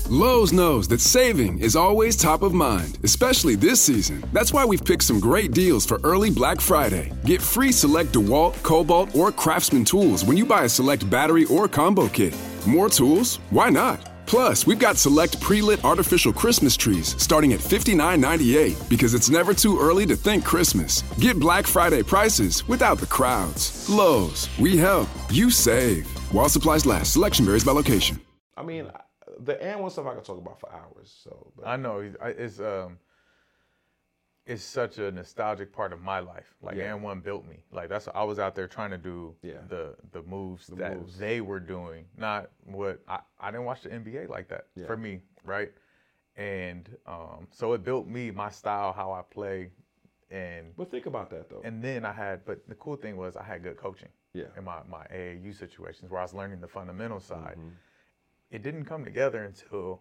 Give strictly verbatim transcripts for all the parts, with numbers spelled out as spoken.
Lowe's knows that saving is always top of mind, especially this season. That's why we've picked some great deals for early Black Friday. Get free select DeWalt, Cobalt, or Craftsman tools when you buy a select battery or combo kit. More tools? Why not? Plus, we've got select pre-lit artificial Christmas trees starting at fifty-nine ninety-eight because it's never too early to think Christmas. Get Black Friday prices without the crowds. Lowe's, we help, you save. While supplies last, selection varies by location. I mean, the and one stuff I could talk about for hours. So but. I know it's um, it's such a nostalgic part of my life. Like yeah. and one built me. Like that's I was out there trying to do yeah. the the moves the that moves. they were doing, not what I, I didn't watch the N B A like that yeah. for me, right? And um, so it built me, my style, how I play, and but think about that though. And then I had, but the cool thing was I had good coaching. Yeah. In my my A A U situations where I was learning the fundamental side. Mm-hmm. It didn't come together until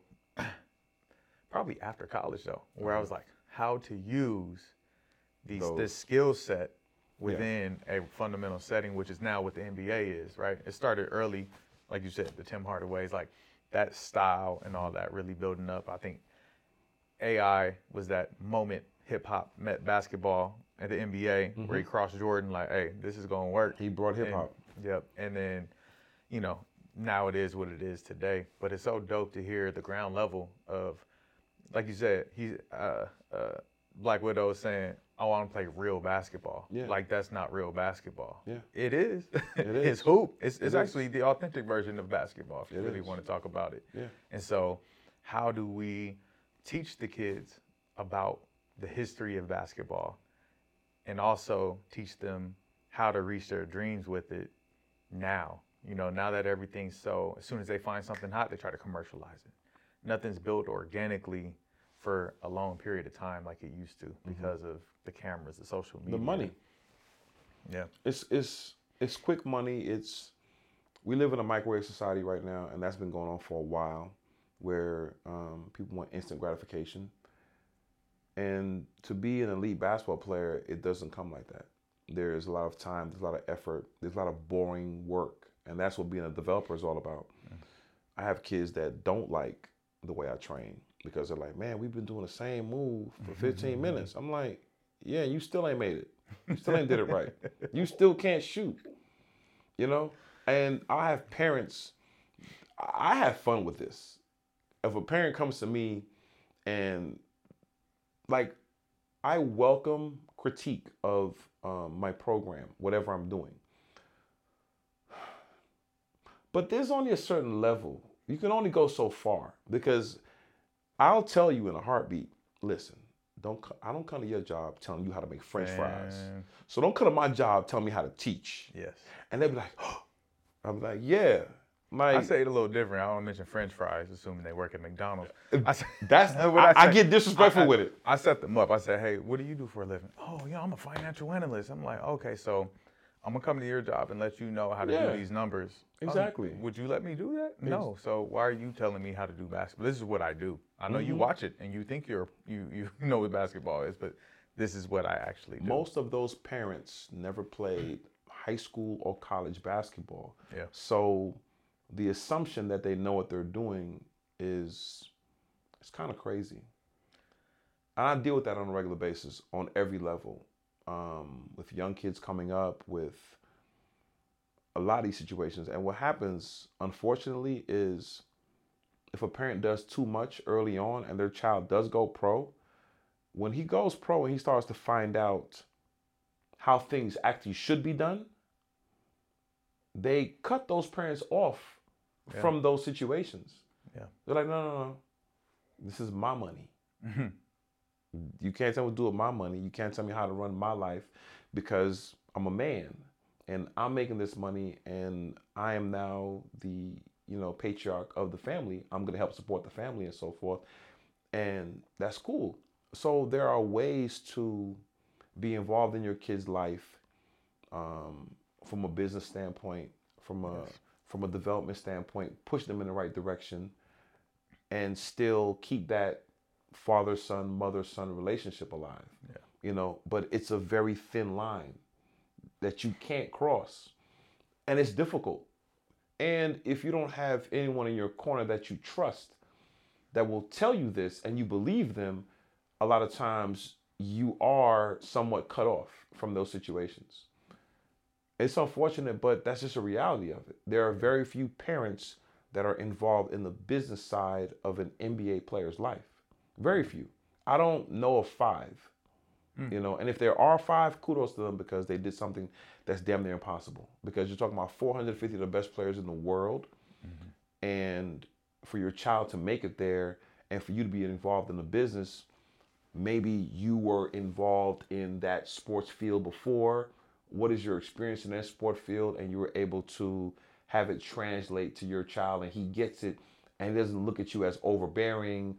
probably after college though, where I was like, how to use these Those. this skill set within yeah. a fundamental setting, which is now what the N B A is, right? It started early, like you said, the Tim Hardaway's, like that style and all that really building up. I think A I was that moment hip hop met basketball at the N B A mm-hmm. where he crossed Jordan, like, hey, this is gonna work. He brought hip hop. Yep. And then, you know, now it is what it is today, but it's so dope to hear the ground level of, like you said, he, uh, uh, Black Widow is saying, I want to play real basketball. Yeah. Like that's not real basketball. Yeah. It is. It is. It's hoop. It's, it's it actually the authentic version of basketball if you it really is. want to talk about it. Yeah. And so how do we teach the kids about the history of basketball and also teach them how to reach their dreams with it now? You know, now that everything's so, as soon as they find something hot, they try to commercialize it. Nothing's built organically for a long period of time like it used to because mm-hmm. of the cameras, the social media. The money. Yeah. It's it's it's quick money. It's we live in a microwave society right now, and that's been going on for a while, where um, people want instant gratification. And to be an elite basketball player, it doesn't come like that. There's a lot of time, there's a lot of effort, there's a lot of boring work. And that's what being a developer is all about. Mm. I have kids that don't like the way I train because they're like, man, we've been doing the same move for fifteen minutes. I'm like, yeah, you still ain't made it. You still ain't did it right. You still can't shoot, you know? And I have parents, I have fun with this. If a parent comes to me and like, I welcome critique of um, my program, whatever I'm doing. But there's only a certain level. You can only go so far because I'll tell you in a heartbeat, listen, don't I don't come to your job telling you how to make French Man. fries. So don't come to my job telling me how to teach. Yes. And they'll be like, oh. I'm like, yeah. Like, I say it a little different. I don't mention French fries, assuming they work at McDonald's. I say, that's what I, I, I get disrespectful I, I, with it. I set them up. I said, hey, what do you do for a living? Oh, yeah, I'm a financial analyst. I'm like, okay, so I'm gonna come to your job and let you know how to yeah. do these numbers. Exactly. Um, would you let me do that? No. So why are you telling me how to do basketball? This is what I do. I know mm-hmm. you watch it and you think you're you you know what basketball is, but this is what I actually do. Most of those parents never played high school or college basketball. Yeah. So the assumption that they know what they're doing is it's kind of crazy. And I deal with that on a regular basis on every level. Um, with young kids coming up, with a lot of these situations. And what happens, unfortunately, is if a parent does too much early on and their child does go pro, when he goes pro and he starts to find out how things actually should be done, they cut those parents off yeah. from those situations. Yeah. They're like, no, no, no, this is my money. Mm-hmm. You can't tell me what to do with my money. You can't tell me how to run my life because I'm a man and I'm making this money and I am now the, you know, patriarch of the family. I'm going to help support the family and so forth. And that's cool. So there are ways to be involved in your kid's life um, from a business standpoint, from a, yes. from a development standpoint, push them in the right direction and still keep that father-son, mother-son relationship alive, yeah. you know, but it's a very thin line that you can't cross and it's difficult. And if you don't have anyone in your corner that you trust, that will tell you this and you believe them, a lot of times you are somewhat cut off from those situations. It's unfortunate, but that's just a reality of it. There are very few parents that are involved in the business side of an N B A player's life. Very few. I don't know of five, mm. you know, and if there are five, kudos to them because they did something that's damn near impossible. Because you're talking about four hundred fifty of the best players in the world, mm-hmm. and for your child to make it there and for you to be involved in the business, maybe you were involved in that sports field before. What is your experience in that sport field? And you were able to have it translate to your child and he gets it and he doesn't look at you as overbearing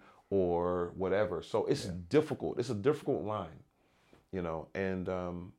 or whatever. So it's yeah. difficult. It's a difficult line, you know, and um,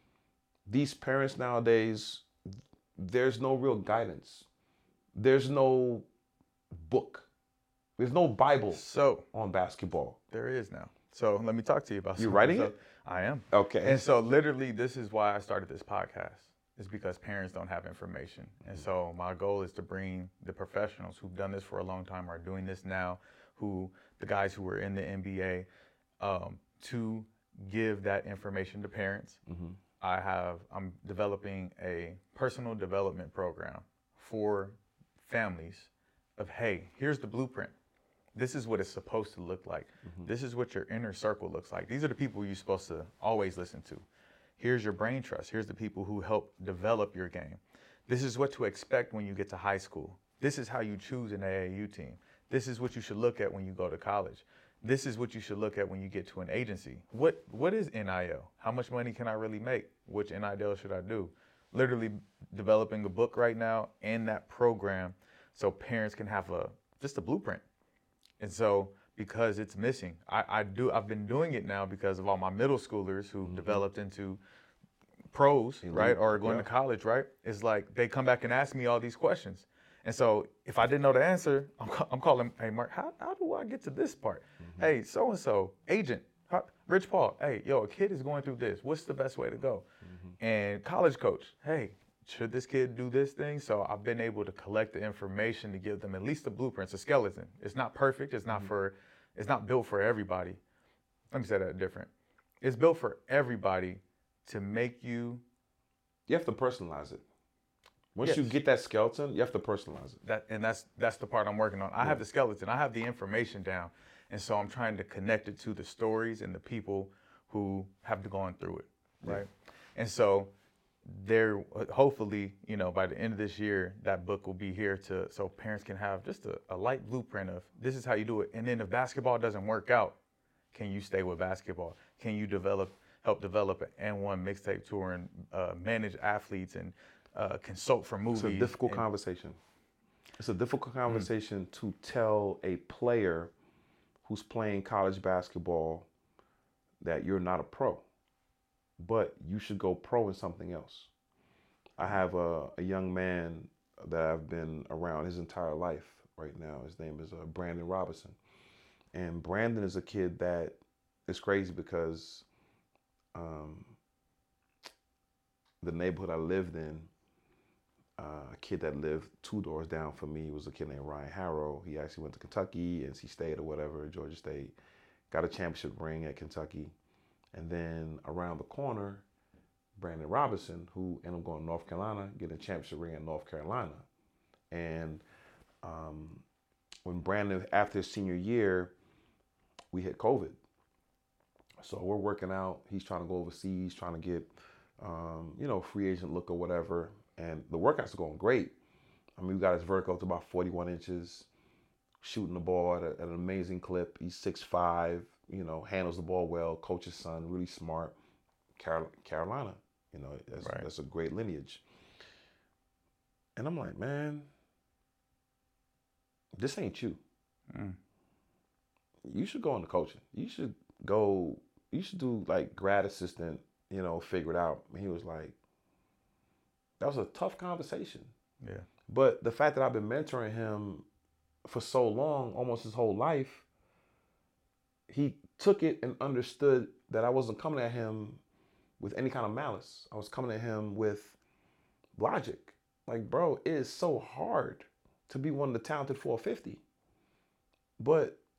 these parents nowadays, there's no real guidance. There's no book. There's no Bible so on basketball. There is now. So let me talk to you about You writing so, it? I am. Okay. And so literally this is why I started this podcast. Is because parents don't have information. And so my goal is to bring the professionals who've done this for a long time, are doing this now, who the guys who were in the N B A, um, to give that information to parents. Mm-hmm. I have, I'm developing a personal development program for families of, hey, here's the blueprint. This is what it's supposed to look like. Mm-hmm. This is what your inner circle looks like. These are the people you're supposed to always listen to. Here's your brain trust. Here's the people who help develop your game. This is what to expect when you get to high school. This is how you choose an A A U team. This is what you should look at when you go to college. This is what you should look at when you get to an agency. What What is N I L? How much money can I really make? Which N I L should I do? Literally developing a book right now in that program so parents can have a just a blueprint. And so because it's missing, I, I do, I've been doing it now because of all my middle schoolers who've mm-hmm. developed into pros, Elite. right? Or going yeah. to college, right? It's like they come back and ask me all these questions. And so if I didn't know the answer, I'm, I'm calling, hey, Mark, how, how do I get to this part? Mm-hmm. Hey, so-and-so, agent, how, Rich Paul, hey, yo, a kid is going through this. What's the best way to go? Mm-hmm. And college coach, hey, should this kid do this thing? So I've been able to collect the information to give them at least the blueprints, a skeleton. It's not perfect. It's not mm-hmm. for, it's not built for everybody. Let me say that different. It's built for everybody to make you. You have to personalize it. Once yes. you get that skeleton, you have to personalize it. That and that's that's the part I'm working on. I yeah. have the skeleton. I have the information down, and so I'm trying to connect it to the stories and the people who have gone through it, right? Yeah. And so. There, hopefully, you know, by the end of this year, that book will be here to so parents can have just a, a light blueprint of this is how you do it. And then if basketball doesn't work out, can you stay with basketball? Can you develop, help develop an N one mixtape tour and uh, manage athletes and uh, consult for movies? It's a difficult and, conversation. It's a difficult conversation mm. to tell a player who's playing college basketball that you're not a pro. But you should go pro in something else. I have a, a young man that I've been around his entire life right now. His name is uh, Brandon Robinson. And Brandon is a kid that is crazy because um, the neighborhood I lived in, uh, a kid that lived two doors down from me was a kid named Ryan Harrow. He actually went to Kentucky, N C State or whatever, Georgia State, got a championship ring at Kentucky. And then around the corner, Brandon Robinson, who ended up going to North Carolina, getting a championship ring in North Carolina. And um, when Brandon, after his senior year, we hit COVID. So we're working out. He's trying to go overseas, trying to get, um, you know, free agent look or whatever. And the workouts are going great. I mean, we got his vertical to about forty-one inches, shooting the ball at, a, at an amazing clip. He's six five. You know, handles the ball well, coach's son, really smart. Carol, Carolina, you know, that's, right. that's a great lineage. And I'm like, man, this ain't you. Mm. You should go into coaching. You should go, you should do like grad assistant, you know, figure it out. And he was like, that was a tough conversation. Yeah. But the fact that I've been mentoring him for so long, almost his whole life, he took it and understood that I wasn't coming at him with any kind of malice. I was coming at him with logic. Like, bro, it is so hard to be one of the talented four fifty. But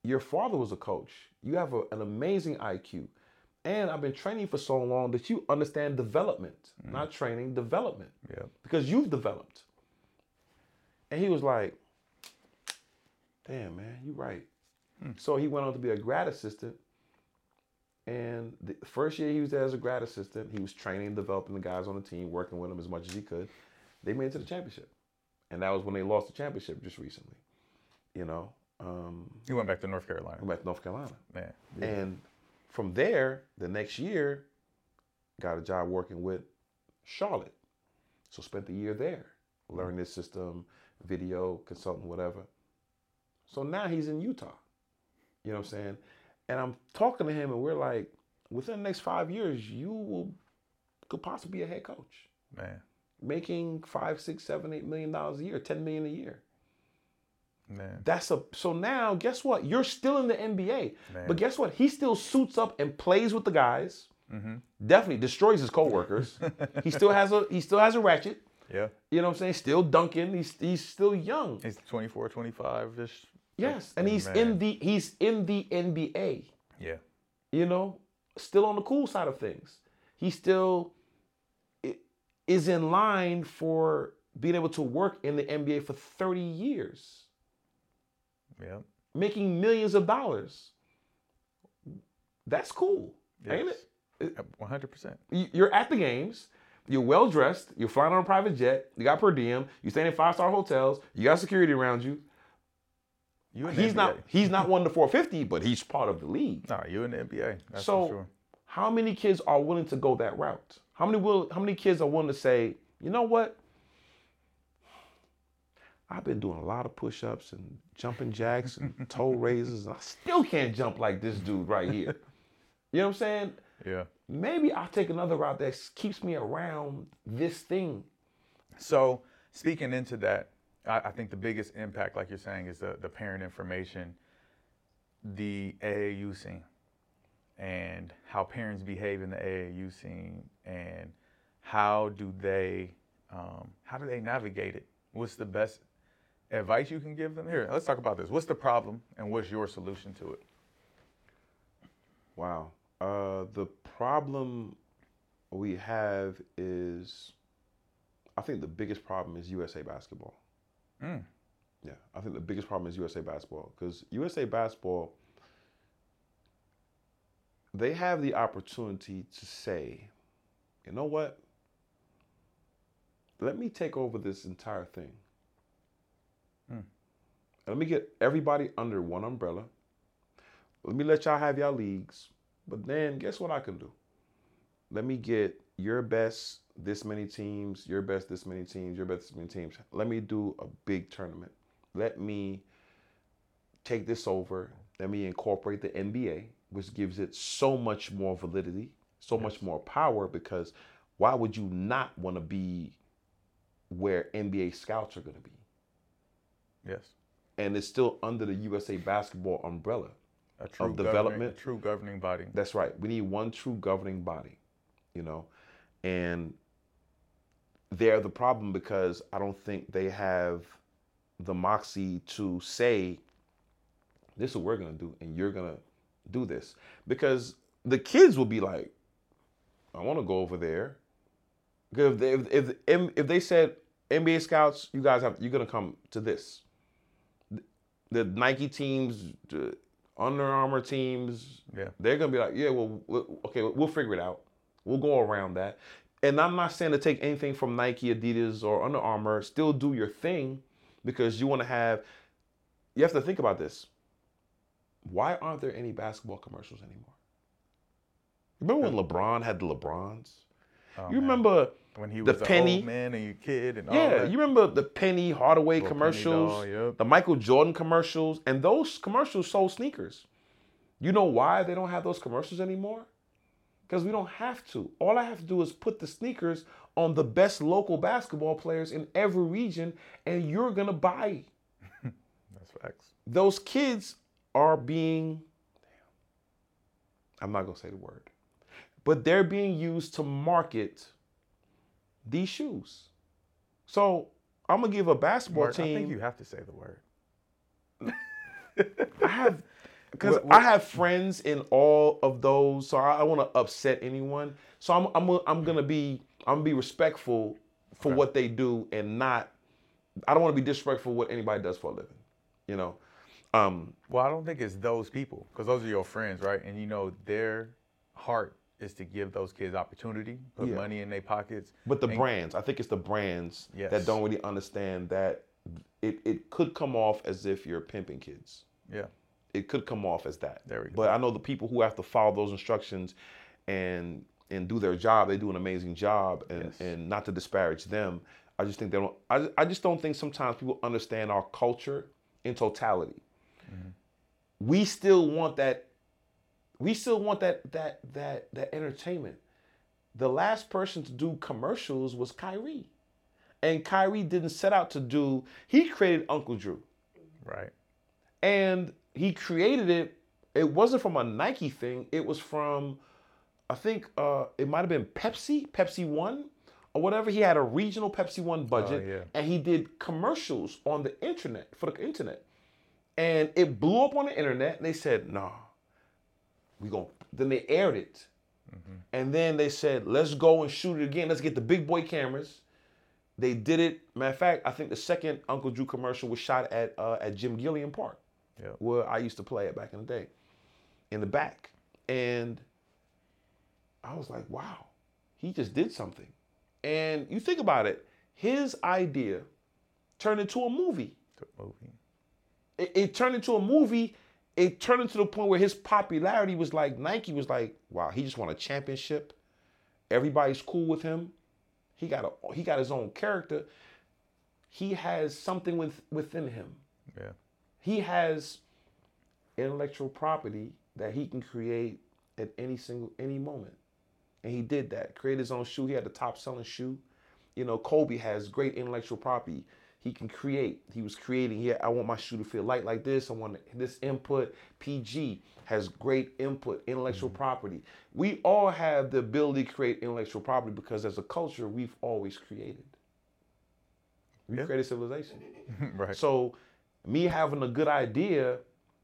your father was a coach. You have a, an amazing I Q. And I've been training for so long that you understand development, mm. not training, development. Yeah. Because you've developed. And he was like, damn, man, you're right. Hmm. So he went on to be a grad assistant. And the first year he was there as a grad assistant, he was training, developing the guys on the team, working with them as much as he could. They made it to the championship. And that was when they lost the championship just recently. You know? Um, he went back to North Carolina. Went back to North Carolina. Man. Yeah. And from there, the next year, got a job working with Charlotte. So spent the year there, learning this system, video, consulting, whatever. So now he's in Utah. You know what I'm saying? And I'm talking to him, and we're like, within the next five years, you will could possibly be a head coach. Man. Making five, six, seven, eight million dollars a year, ten million a year. Man. That's a so now guess what? You're still in the N B A. Man. But guess what? He still suits up and plays with the guys. Mm-hmm. Definitely destroys his coworkers. he still has a he still has a ratchet. Yeah. You know what I'm saying? Still dunking. He's he's still young. He's twenty-four, twenty-five-ish. Yes. And he's Man. in the he's in the N B A. Yeah. You know, still on the cool side of things. He still is in line for being able to work in the N B A for thirty years. Yeah. Making millions of dollars. That's cool, yes. ain't it? one hundred percent. You're at the games. You're well dressed. You're flying on a private jet. You got per diem. You stay in five star hotels. You got security around you. You in he's the N B A. not. He's not one to four fifty, but he's part of the league. Nah, you in the N B A. That's so, for sure. How many kids are willing to go that route? How many will? How many kids are willing to say, you know what? I've been doing a lot of push-ups and jumping jacks and toe raises, and I still can't jump like this dude right here. You know what I'm saying? Yeah. Maybe I'll take another route that keeps me around this thing. So speaking into that, I, I think the biggest impact, like you're saying, is the, the parent information, the A A U scene, and how parents behave in the A A U scene, and how do they, um, how do they navigate it? What's the best advice you can give them? Here, let's talk about this. What's the problem and what's your solution to it? Wow. Uh, the problem we have is, I think the biggest problem is U S A basketball. Mm. Yeah, I think the biggest problem is U S A basketball, because U S A basketball, they have the opportunity to say, you know what? Let me take over this entire thing. Mm. Let me get everybody under one umbrella. Let me let y'all have y'all leagues. But then guess what I can do? Let me get your best this many teams, your best this many teams, your best this many teams. Let me do a big tournament. Let me take this over. Let me incorporate the N B A, which gives it so much more validity, so yes. much more power, because why would you not want to be where N B A scouts are going to be? Yes. And it's still under the U S A basketball umbrella a true of development. A true governing body. That's right. We need one true governing body, you know, and they're the problem because I don't think they have the moxie to say, this is what we're going to do, and you're going to do this. Because the kids will be like, I want to go over there. Because if they, if, if, if they said, N B A scouts, you guys have, you're going to come to this. The Nike teams, the Under Armour teams, yeah. they're going to be like, yeah, well, we'll, okay, we'll figure it out. We'll go around that. And I'm not saying to take anything from Nike, Adidas, or Under Armour. Still do your thing, because you want to have, you have to think about this. Why aren't there any basketball commercials anymore? Remember when LeBron had the LeBrons? Oh, you man. remember when he the was Penny, an old man and your kid and all yeah, that? you remember the Penny Hardaway Little commercials, Penny doll, yep. the Michael Jordan commercials, and those commercials sold sneakers. You know why they don't have those commercials anymore? Because we don't have to. All I have to do is put the sneakers on the best local basketball players in every region, and you're going to buy. That's facts. Those kids are being, I'm not going to say the word, but they're being used to market these shoes. So I'm going to give a basketball Mark, team. I think you have to say the word. I have, because I have friends in all of those, so I, I want to upset anyone. So I'm I'm I'm gonna be I'm gonna be respectful for okay. what they do and not. I don't want to be disrespectful for what anybody does for a living, you know. Um, well, I don't think it's those people because those are your friends, right? And you know their heart is to give those kids opportunity, put yeah. money in their pockets. But the and, brands, I think it's the brands yes. that don't really understand that it, it could come off as if you're pimping kids. Yeah. It could come off as that. There we go. But I know the people who have to follow those instructions and and do their job, they do an amazing job. And, yes. and not to disparage them, I just think they don't. I, I just don't think sometimes people understand our culture in totality. Mm-hmm. We still want that. We still want that that that that entertainment. The last person to do commercials was Kyrie, and Kyrie didn't set out to do. He created Uncle Drew, right? And he created it. It wasn't from a Nike thing. It was from, I think uh, it might have been Pepsi, Pepsi One, or whatever. He had a regional Pepsi One budget, oh, yeah. and he did commercials on the internet for the internet, and it blew up on the internet. And they said, "Nah, we gonna." Then they aired it, mm-hmm. and then they said, "Let's go and shoot it again. Let's get the big boy cameras." They did it. Matter of fact, I think the second Uncle Drew commercial was shot at uh, at Jim Gilliam Park. Yep. Where I used to play it back in the day, in the back. And I was like, wow, he just did something. And you think about it, his idea turned into a movie. A movie. It, it turned into a movie. It turned into the point where his popularity was like, Nike was like, wow, he just won a championship. Everybody's cool with him. He got a, he got his own character. He has something with, within him. Yeah. He has intellectual property that he can create at any single, any moment. And he did that, created his own shoe. He had the top selling shoe. You know, Kobe has great intellectual property. He can create, he was creating, yeah, I want my shoe to feel light like this. I want this input. P G has great input, intellectual mm-hmm. property. We all have the ability to create intellectual property because as a culture, we've always created. We've yeah. created civilization. Right. So, me having a good idea,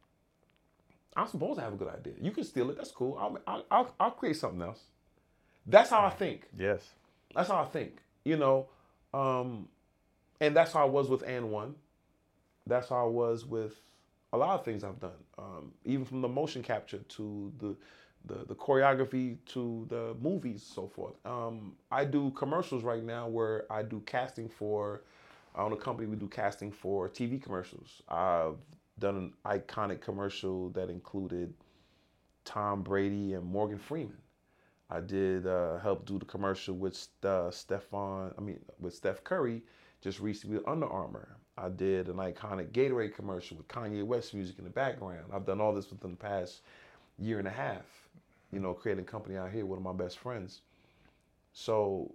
I'm supposed to have a good idea. You can steal it. That's cool. I'll, I'll, I'll create something else. That's how I think. Yes. That's how I think. You know, um, and that's how I was with And One. That's how I was with a lot of things I've done. Um, even from the motion capture to the, the the choreography to the movies, so forth. Um, I do commercials right now where I do casting for. I own a company, we do casting for T V commercials. I've done an iconic commercial that included Tom Brady and Morgan Freeman. I did uh, help do the commercial with uh, Stephon, I mean, with Steph Curry just recently with Under Armour. I did an iconic Gatorade commercial with Kanye West music in the background. I've done all this within the past year and a half, you know, creating a company out here, one of my best friends. So,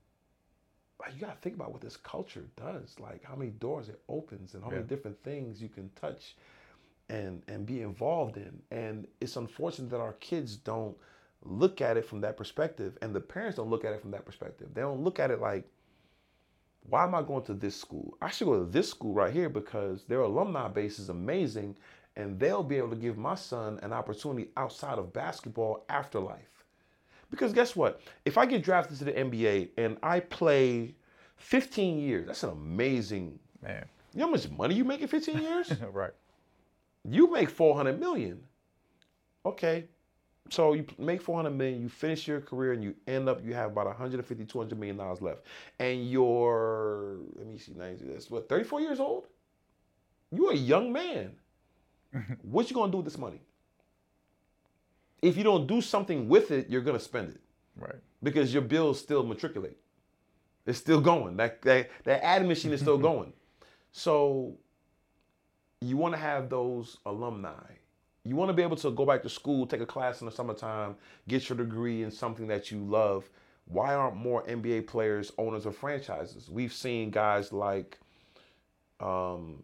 you gotta think about what this culture does, like how many doors it opens and how yeah. many different things you can touch and and be involved in. And it's unfortunate that our kids don't look at it from that perspective, and the parents don't look at it from that perspective. They don't look at it like, why am I going to this school? I should go to this school right here because their alumni base is amazing, and they'll be able to give my son an opportunity outside of basketball afterlife. Because guess what? If I get drafted to the N B A and I play fifteen years, that's an amazing, man. You know how much money you make in fifteen years? Right. You make four hundred million. Okay. So you make four hundred million, you finish your career and you end up, you have about one hundred fifty, two hundred million dollars left. And you're, let me see, that's what, thirty-four years old? You're a young man. What you gonna do with this money? If you don't do something with it, you're gonna spend it. Right. Because your bills still matriculate. It's still going. That that, that ad machine is still going. So you wanna have those alumni. You wanna be able to go back to school, take a class in the summertime, get your degree in something that you love. Why aren't more N B A players owners of franchises? We've seen guys like um,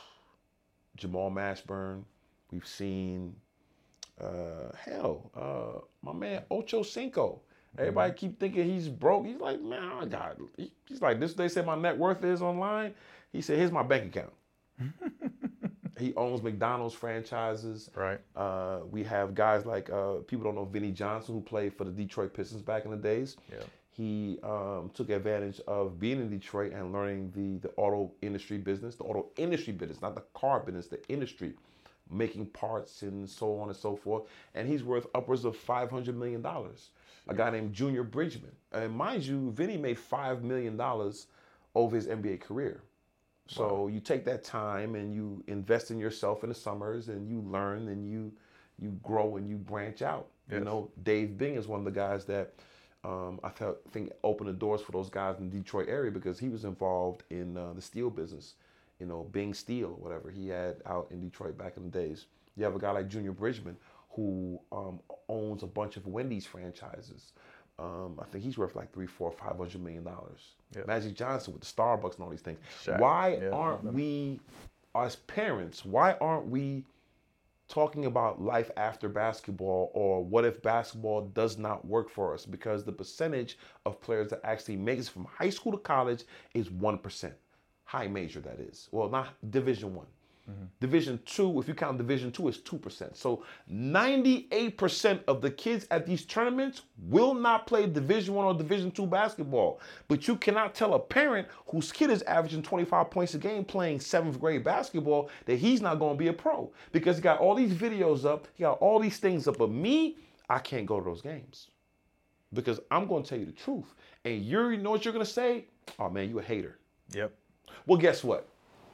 Jamal Mashburn. We've seen Uh, hell, uh, my man Ocho Cinco. Everybody keep thinking he's broke. He's like, man, I got. He, he's like, this. They said my net worth is online. He said, here's my bank account. He owns McDonald's franchises. Right. Uh, we have guys like, uh, people don't know Vinnie Johnson, who played for the Detroit Pistons back in the days. Yeah. He um, took advantage of being in Detroit and learning the, the auto industry business, the auto industry business, not the car business, the industry, making parts and so on and so forth. And he's worth upwards of five hundred million dollars. A guy named Junior Bridgman. And mind you, Vinny made five million dollars over his N B A career. So wow. You take that time and you invest in yourself in the summers and you learn and you you grow and you branch out. Yes. You know, Dave Bing is one of the guys that um, I felt, think opened the doors for those guys in the Detroit area because he was involved in uh, the steel business. You know, Bing Steel, whatever he had out in Detroit back in the days. You have a guy like Junior Bridgman who um, owns a bunch of Wendy's franchises. Um, I think he's worth like three, four, five hundred million dollars. Yep. Magic Johnson with the Starbucks and all these things. Shaq. Why yeah, aren't we, as parents, why aren't we talking about life after basketball or what if basketball does not work for us? Because the percentage of players that actually make it from high school to college is one percent. High major, that is. Well, not Division One. Mm-hmm. Division Two, if you count Division Two, is two percent. So ninety-eight percent of the kids at these tournaments will not play Division One or Division Two basketball. But you cannot tell a parent whose kid is averaging twenty-five points a game playing seventh grade basketball that he's not going to be a pro because he got all these videos up, he got all these things up. But me, I can't go to those games because I'm going to tell you the truth. And you know what you're going to say? Oh man, you a hater. Yep. Well, guess what?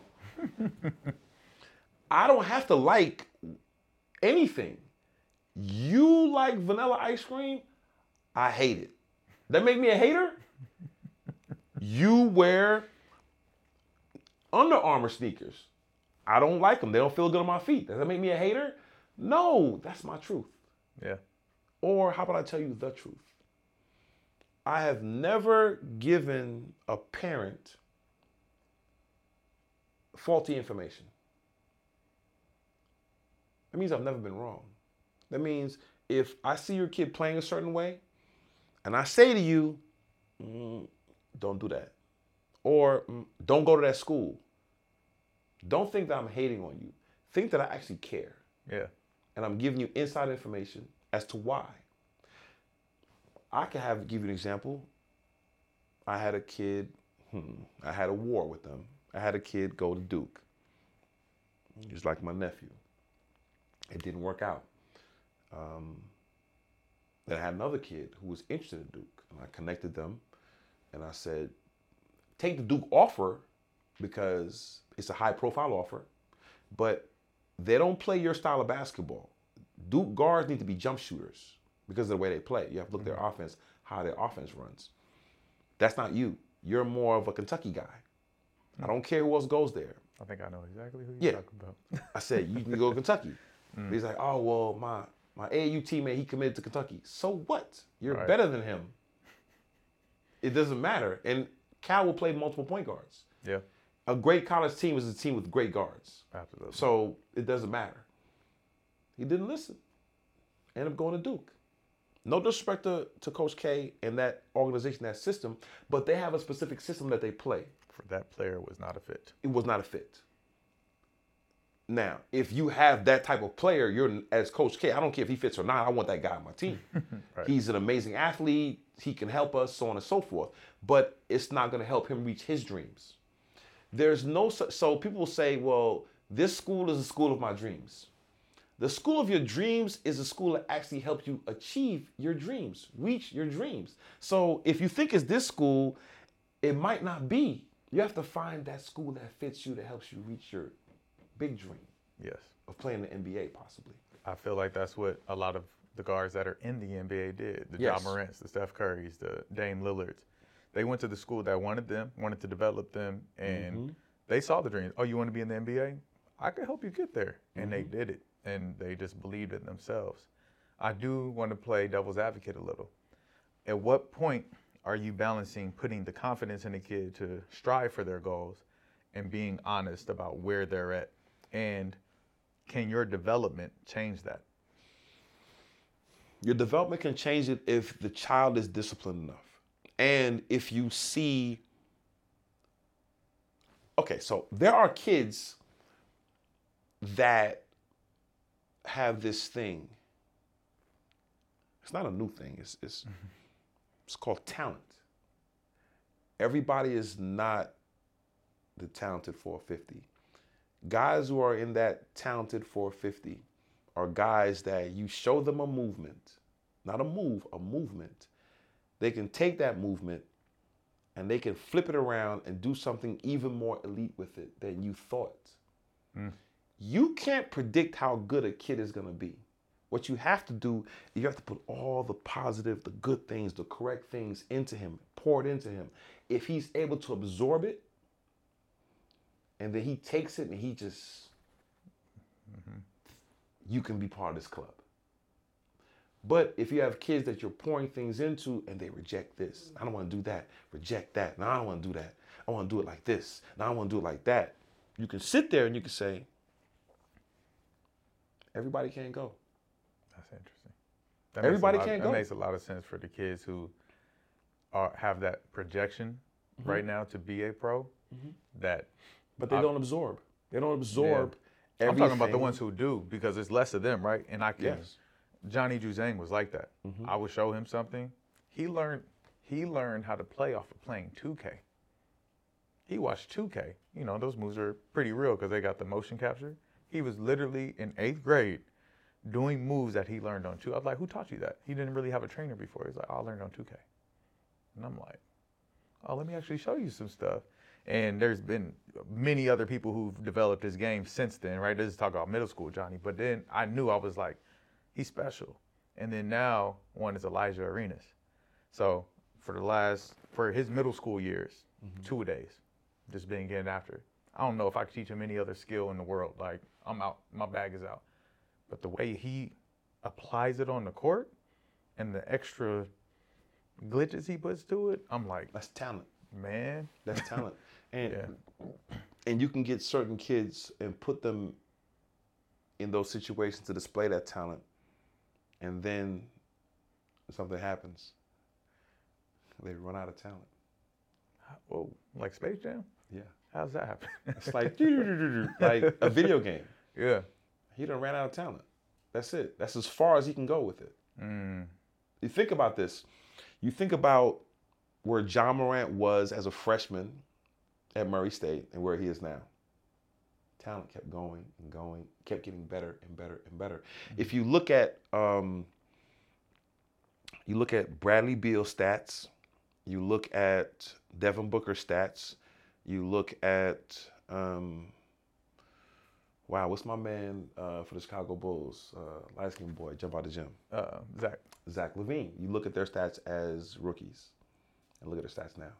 I don't have to like anything. You like vanilla ice cream? I hate it. That make me a hater? You wear Under Armour sneakers. I don't like them. They don't feel good on my feet. Does that make me a hater? No, that's my truth. Yeah. Or how about I tell you the truth? I have never given a parent faulty information. That means I've never been wrong. That means if I see your kid playing a certain way and I say to you, mm, don't do that. Or mm, don't go to that school. Don't think that I'm hating on you. Think that I actually care. Yeah. And I'm giving you inside information as to why. I can have give you an example. I had a kid, hmm, I had a war with them. I had a kid go to Duke. Just like my nephew. It didn't work out. Um, then I had another kid who was interested in Duke. And I connected them and I said, take the Duke offer because it's a high profile offer, but they don't play your style of basketball. Duke guards need to be jump shooters because of the way they play. You have to look at their offense, how their offense runs. That's not you. You're more of a Kentucky guy. I don't care who else goes there. I think I know exactly who you're yeah. talking about. I said, you can go to Kentucky. Mm. He's like, oh, well, my, my A A U teammate, he committed to Kentucky. So what? You're right. better than him. It doesn't matter. And Cal will play multiple point guards. Yeah. A great college team is a team with great guards. Absolutely. So it doesn't matter. He didn't listen. Ended up going to Duke. No disrespect to, to Coach K and that organization, that system, but they have a specific system that they play. For that player, was not a fit. It was not a fit. Now, if you have that type of player, you're as Coach K, I don't care if he fits or not, I want that guy on my team. Right. He's an amazing athlete. He can help us, so on and so forth. But it's not going to help him reach his dreams. There's no such, so people will say, well, this school is the school of my dreams. The school of your dreams is a school that actually helps you achieve your dreams, reach your dreams. So if you think it's this school, it might not be. You have to find that school that fits you, that helps you reach your big dream. Yes. Of playing the N B A, possibly. I feel like that's what a lot of the guards that are in the N B A did. The yes. Ja Morants, the Steph Currys, the Dame Lillards. They went to the school that wanted them, wanted to develop them, and mm-hmm. they saw the dream. Oh, you want to be in the N B A? I can help you get there. And mm-hmm. they did it. And they just believed in themselves. I do want to play devil's advocate a little. At what point are you balancing putting the confidence in a kid to strive for their goals and being honest about where they're at? And can your development change that? Your development can change it if the child is disciplined enough. And if you see, okay, so there are kids that have this thing. It's not a new thing. It's it's mm-hmm. it's called talent. Everybody is not the talented four fifty. Guys who are in that talented four fifty are guys that you show them a movement, not a move, a movement. They can take that movement and they can flip it around and do something even more elite with it than you thought. Mm. You can't predict how good a kid is going to be. What you have to do, you have to put all the positive, the good things, the correct things into him, pour it into him. If he's able to absorb it, and then he takes it and he just, mm-hmm. you can be part of this club. But if you have kids that you're pouring things into and they reject this, I don't want to do that, reject that, no, I don't want to do that. I want to do it like this, no, I want to do it like that. You can sit there and you can say, everybody can't go. That's interesting. That everybody lot, can't that go. That makes a lot of sense for the kids who are, have that projection mm-hmm. right now to be a pro. Mm-hmm. That, But they I, don't absorb. They don't absorb yeah. everything. I'm talking about the ones who do, because it's less of them, right? And I can. Yes. Johnny Juzang was like that. Mm-hmm. I would show him something. He learned. He learned how to play off of playing two K. He watched two K. You know, those moves are pretty real because they got the motion capture. He was literally in eighth grade doing moves that he learned on two. I was like, who taught you that? He didn't really have a trainer before. He's like, oh, I learned on two K. And I'm like, oh, let me actually show you some stuff. And there's been many other people who've developed this game since then, right? This is talk about middle school Johnny. But then I knew I was like, he's special. And then now one is Elijah Arenas. So for the last, for his middle school years, mm-hmm. two days, just being getting after. I don't know if I could teach him any other skill in the world. Like, I'm out, my bag is out. But the way he applies it on the court and the extra glitches he puts to it, I'm like, that's talent. Man. That's talent. And yeah. and you can get certain kids and put them in those situations to display that talent. And then something happens. They run out of talent. Whoa, like Space Jam? Yeah. How's that happen? It's like, like a video game. Yeah. He done ran out of talent. That's it. That's as far as he can go with it. Mm. You think about this. You think about where Ja Morant was as a freshman at Murray State and where he is now. Talent kept going and going, kept getting better and better and better. Mm-hmm. If you look at um, you look at Bradley Beal's stats, you look at Devin Booker's stats, you look at um, wow, what's my man uh, for the Chicago Bulls? Uh, light-skinned boy, jump out the gym. Uh, Zach. Zach LaVine. You look at their stats as rookies, and look at their stats now.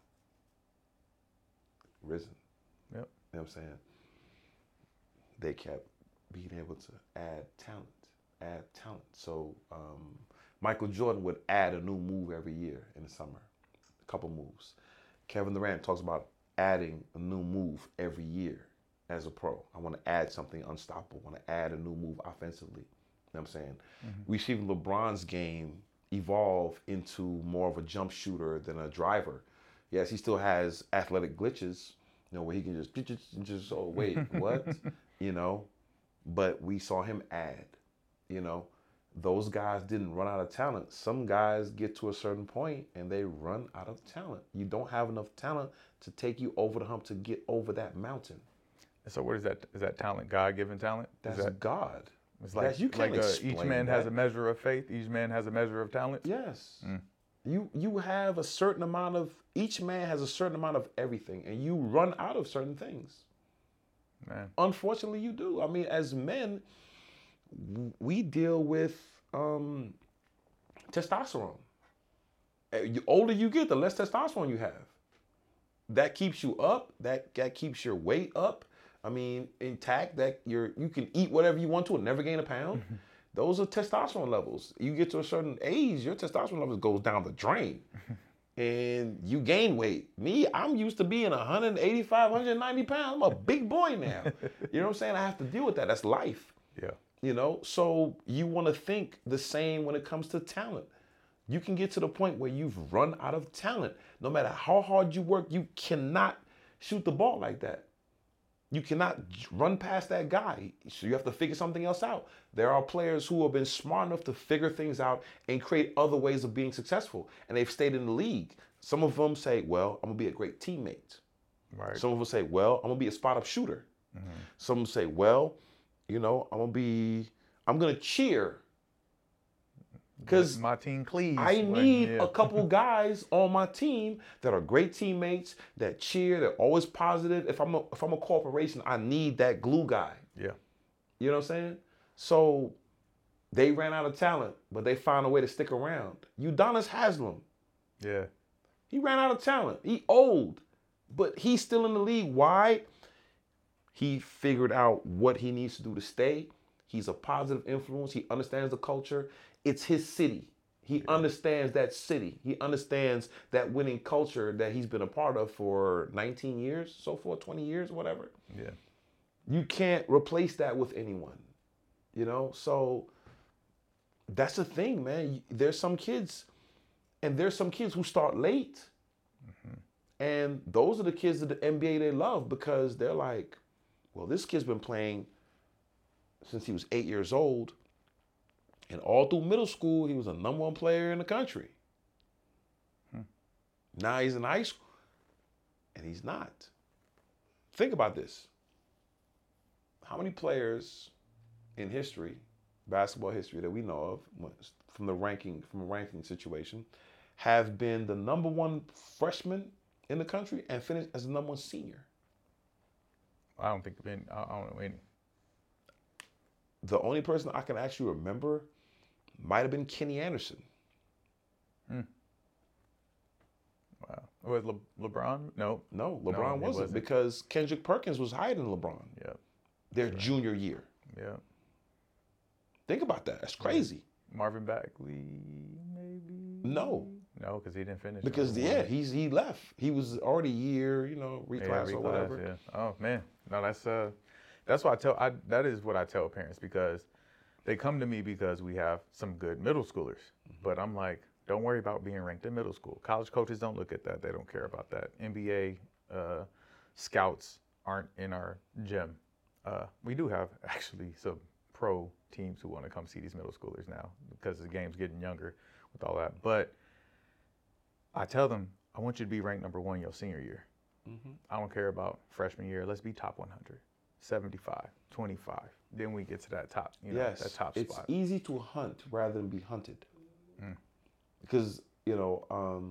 Risen. Yep. You know what I'm saying? They kept being able to add talent, add talent. So um, Michael Jordan would add a new move every year in the summer, a couple moves. Kevin Durant talks about adding a new move every year as a pro. I want to add something unstoppable. I want to add a new move offensively. You know what I'm saying? Mm-hmm. We've seen LeBron's game evolve into more of a jump shooter than a driver. Yes, he still has athletic glitches, you know, where he can just, just, just oh, wait, what? You know, but we saw him add, you know. Those guys didn't run out of talent. Some guys get to a certain point and they run out of talent. You don't have enough talent to take you over the hump to get over that mountain. So what is that? Is that talent God-given talent? That's is that, God. It's like, That's, you can't like uh, explain each man that. has a measure of faith. Each man has a measure of talent. Yes. Mm. You you have a certain amount of, each man has a certain amount of everything, and you run out of certain things. Man. Unfortunately, you do. I mean, as men, we deal with um, testosterone. The older you get, the less testosterone you have. That keeps you up. That that keeps your weight up. I mean, intact. That you're you can eat whatever you want to and never gain a pound. Mm-hmm. Those are testosterone levels. You get to a certain age, your testosterone levels goes down the drain, and you gain weight. Me, I'm used to being one eighty-five, one ninety pounds. I'm a big boy now. You know what I'm saying? I have to deal with that. That's life. Yeah. You know, so you want to think the same when it comes to talent. You can get to the point where you've run out of talent. No matter how hard you work, you cannot shoot the ball like that. You cannot run past that guy. So you have to figure something else out. There are players who have been smart enough to figure things out and create other ways of being successful. And they've stayed in the league. Some of them say, well, I'm going to be a great teammate. Right. Some of them say, well, I'm going to be a spot-up shooter. Mm-hmm. Some say, well, you know, I'm going to be, I'm going to cheer. Because my team cleaves. I need yeah. a couple guys on my team that are great teammates, that cheer, they're always positive. If I'm a, if I'm a corporation, I need that glue guy. Yeah. You know what I'm saying? So they ran out of talent, but they found a way to stick around. Udonis Haslem. Yeah. He ran out of talent. He old, but he's still in the league. Why? He figured out what he needs to do to stay. He's a positive influence. He understands the culture. It's his city. He yeah. understands that city. He understands that winning culture that he's been a part of for nineteen years, so forth, twenty years, whatever. Yeah. You can't replace that with anyone, you know? So that's the thing, man. There's some kids, and there's some kids who start late. Mm-hmm. And those are the kids of the N B A they love because they're like, well, this kid's been playing since he was eight years old. And all through middle school, he was a number one player in the country. Hmm. Now he's in high school, and he's not. Think about this. How many players in history, basketball history that we know of, from the ranking, from a ranking situation, have been the number one freshman in the country and finished as the number one senior? I don't think any. I don't know any. The only person I can actually remember might have been Kenny Anderson. Hmm. Wow. Was Le- LeBron? No. No, LeBron no, wasn't, wasn't because Kendrick Perkins was higher than LeBron. Yeah. Their right. junior year. Yeah. Think about that. That's crazy. Marvin Bagley, maybe? No. No, because he didn't finish. Because, yeah, he's he left. He was already a year, you know, reclass yeah, or reclass, whatever. Yeah. Oh, man. No, that's uh, that's why I tell, I, that is what I tell parents, because they come to me because we have some good middle schoolers. Mm-hmm. But I'm like, don't worry about being ranked in middle school. College coaches don't look at that. They don't care about that. N B A uh, scouts aren't in our gym. Uh, we do have actually some pro teams who want to come see these middle schoolers now because the game's getting younger with all that. But I tell them, I want you to be ranked number one your senior year. Mm-hmm. I don't care about freshman year. Let's be top one hundred, seventy-five, twenty-five. Then we get to that top, you know, yes, that top it's spot. It's easy to hunt rather than be hunted. Mm. Because, you know, um,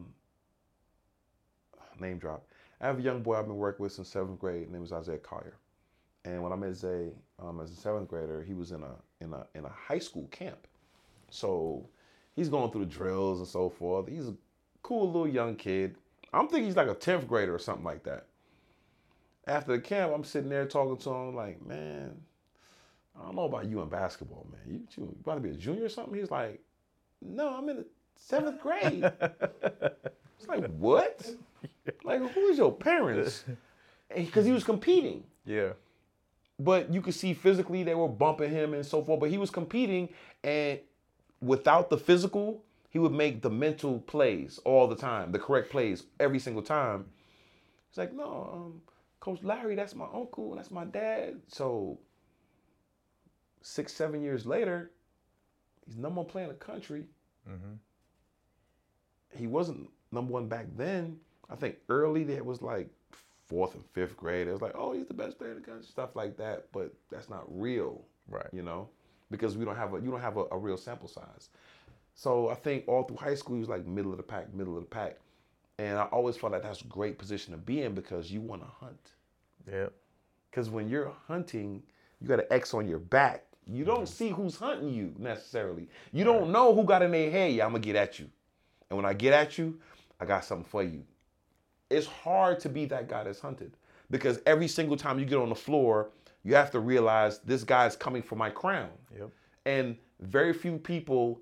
name drop. I have a young boy I've been working with since seventh grade. His name is Isaiah Collier. And when I met Zay um, as a seventh grader, he was in a in a in a high school camp. So he's going through the drills and so forth. He's a cool little young kid. I'm thinking he's like a tenth grader or something like that. After the camp, I'm sitting there talking to him like, man, I don't know about you in basketball, man. You, you about to be a junior or something? He's like, no, I'm in the seventh grade. It's like, what? Like, who is your parents? Because he was competing. Yeah. But you could see physically they were bumping him and so forth. But he was competing, and without the physical, he would make the mental plays all the time, the correct plays every single time. He's like, no, um, Coach Larry, that's my uncle, that's my dad. So six, seven years later, he's number one player in the country. Mm-hmm. He wasn't number one back then. I think early there was like fourth and fifth grade. It was like, oh, he's the best player in the country, stuff like that. But that's not real, right? You know, because we don't have a you don't have a, a real sample size. So I think all through high school he was like middle of the pack, middle of the pack, and I always felt like that's a great position to be in because you want to hunt. Yeah. Because when you're hunting, you got an X on your back. You don't mm-hmm. see who's hunting you necessarily. You don't right. know who got in their head. Yeah, I'm gonna get at you, and when I get at you, I got something for you. It's hard to be that guy that's hunted because every single time you get on the floor, you have to realize this guy's coming for my crown. Yep. And very few people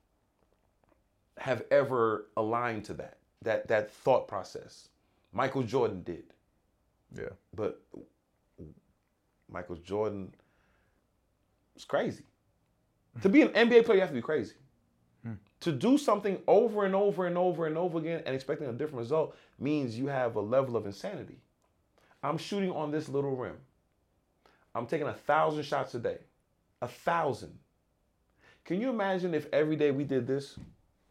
have ever aligned to that, that, that thought process. Michael Jordan did. Yeah. But Michael Jordan was crazy. To be an N B A player, you have to be crazy. To do something over and over and over and over again and expecting a different result means you have a level of insanity. I'm shooting on this little rim. I'm taking a thousand shots a day. A thousand. Can you imagine if every day we did this?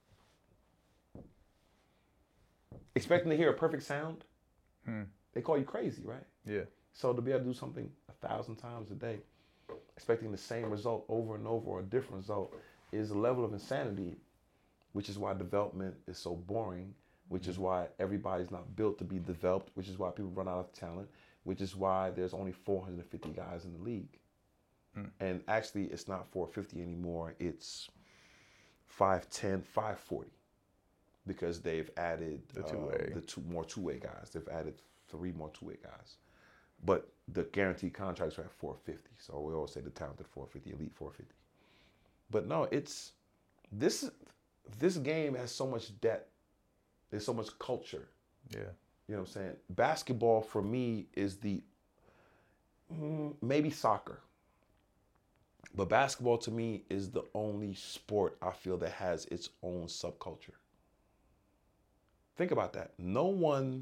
Expecting to hear a perfect sound? Hmm. They call you crazy, right? Yeah. So to be able to do something a thousand times a day, expecting the same result over and over or a different result is a level of insanity, which is why development is so boring, which is why everybody's not built to be developed, which is why people run out of talent, which is why there's only four hundred fifty guys in the league. Mm. And actually, it's not four fifty anymore. It's five ten, five forty because they've added the two-way. Uh, the two more two-way guys. They've added three more two-way guys. But the guaranteed contracts are at four fifty. So we always say the talented four fifty, elite four fifty. But no, it's this this game has so much depth. There's so much culture. Yeah. You know what I'm saying? Basketball for me is the mm, maybe soccer. But basketball to me is the only sport I feel that has its own subculture. Think about that. No one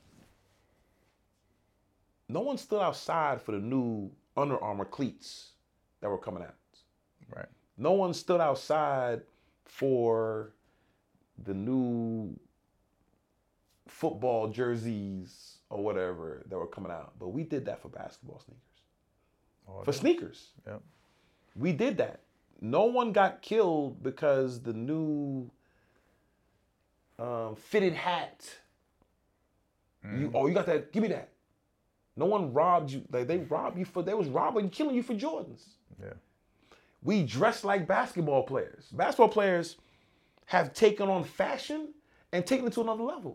No one stood outside for the new Under Armour cleats that were coming out. Right. No one stood outside for the new football jerseys or whatever that were coming out. But we did that for basketball sneakers. Oh, for sneakers. Yeah. We did that. No one got killed because the new um, fitted hat. Mm. You, oh, you got that? Give me that. No one robbed you. Like, they robbed you for, they was robbing, killing you for Jordans. Yeah. We dress like basketball players. Basketball players have taken on fashion and taken it to another level.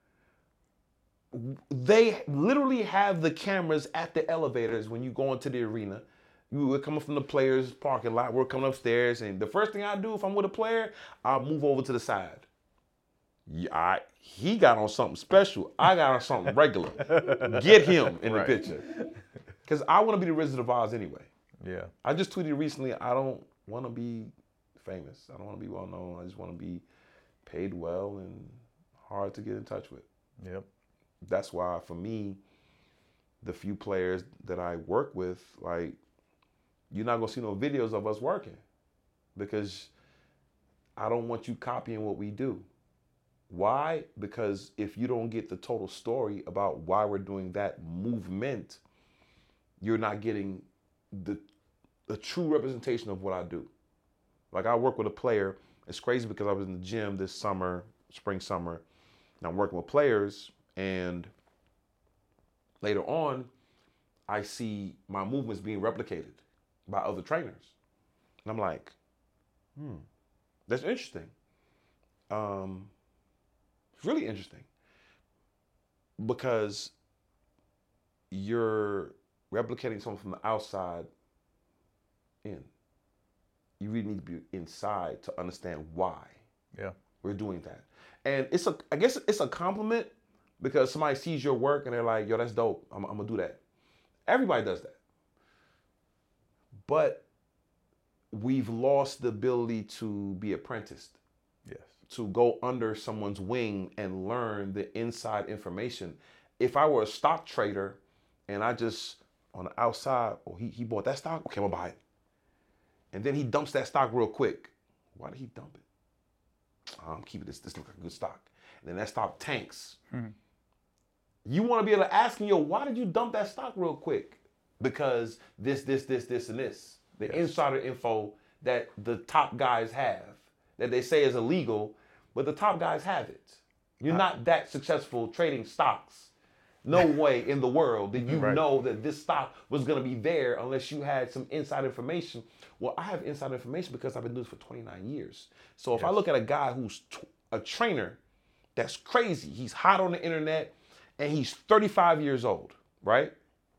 They literally have the cameras at the elevators when you go into the arena. You were coming from the players' parking lot. We're coming upstairs, and the first thing I do if I'm with a player, I'll move over to the side. Yeah, I, he got on something special. I got on something regular. Get him in the right. picture. Because I want to be the Wizard of Oz anyway. Yeah. I just tweeted recently, I don't want to be famous. I don't want to be well known. I just want to be paid well and hard to get in touch with. Yep. That's why, for me, the few players that I work with, like, you're not going to see no videos of us working because I don't want you copying what we do. Why? Because if you don't get the total story about why we're doing that movement, you're not getting the, the true representation of what I do. Like, I work with a player. It's crazy because I was in the gym this summer, spring, summer, and I'm working with players, and later on, I see my movements being replicated by other trainers. And I'm like, hmm, that's interesting. Um, it's really interesting because you're replicating something from the outside in. You really need to be inside to understand why yeah. we're doing that. And it's a, I guess it's a compliment because somebody sees your work and they're like, yo, that's dope. I'm, I'm gonna do that. Everybody does that. But we've lost the ability to be apprenticed. Yes. To go under someone's wing and learn the inside information. If I were a stock trader and I just, on the outside, oh, he, he bought that stock, okay, I'm gonna buy it. And then he dumps that stock real quick. Why did he dump it? Oh, I'm keeping this, this looks like a good stock. And then that stock tanks. Mm-hmm. You wanna be able to ask him, yo, why did you dump that stock real quick? Because this, this, this, this, and this. The yes. insider info that the top guys have, that they say is illegal, but the top guys have it. You're I, not that successful trading stocks. No way in the world did you right. know that this stock was gonna be there unless you had some inside information. Well, I have inside information because I've been doing this for twenty-nine years. So if yes. I look at a guy who's t- a trainer that's crazy, he's hot on the internet, and he's thirty-five years old, right?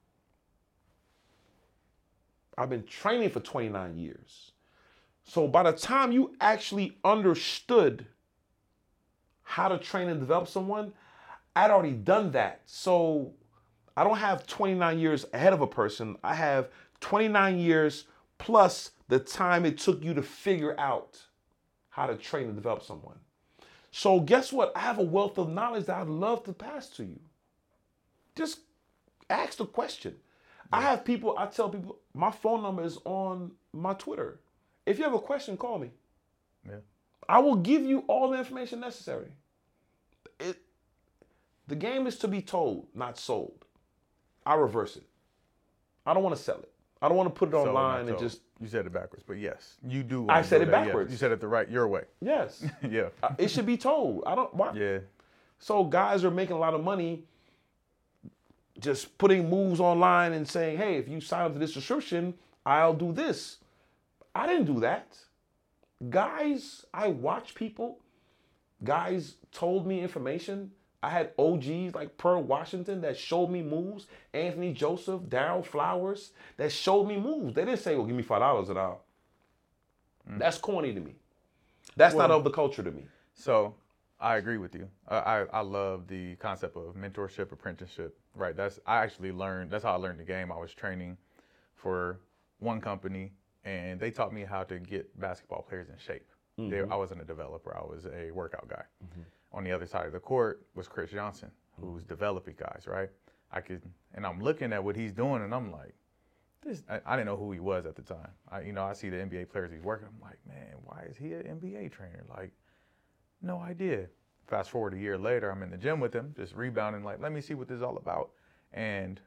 I've been training for twenty-nine years. So by the time you actually understood how to train and develop someone, I'd already done that. So I don't have twenty-nine years ahead of a person. I have twenty-nine years plus the time it took you to figure out how to train and develop someone. So guess what? I have a wealth of knowledge that I'd love to pass to you. Just ask the question. Yeah. I have people, I tell people, my phone number is on my Twitter. If you have a question, call me. Yeah. I will give you all the information necessary. It, the game is to be told, not sold. I reverse it. I don't want to sell it. I don't want to put it online and just... You said it backwards, but yes, you do. I said it that, backwards. Yes. You said it the right, your way. Yes. Yeah. It should be told. I don't... Why? Yeah. So guys are making a lot of money just putting moves online and saying, hey, if you sign up to this subscription, I'll do this. I didn't do that. Guys, I watch people. Guys told me information. I had O Gs like Pearl Washington that showed me moves. Anthony Joseph, Darryl Flowers that showed me moves. They didn't say, well, give me five dollars an hour. Mm. That's corny to me. That's well, not of the culture to me. So I agree with you. I, I, I love the concept of mentorship, apprenticeship, right? That's I actually learned, that's how I learned the game. I was training for one company and they taught me how to get basketball players in shape. Mm-hmm. They, I wasn't a developer, I was a workout guy. Mm-hmm. On the other side of the court was Chris Johnson, who's developing guys, right? I could, and I'm looking at what he's doing, and I'm like, this. I, I didn't know who he was at the time. I, you know, I see the N B A players he's working. I'm like, man, why is he an N B A trainer? Like, no idea. Fast forward a year later, I'm in the gym with him, just rebounding. Like, let me see what this is all about. And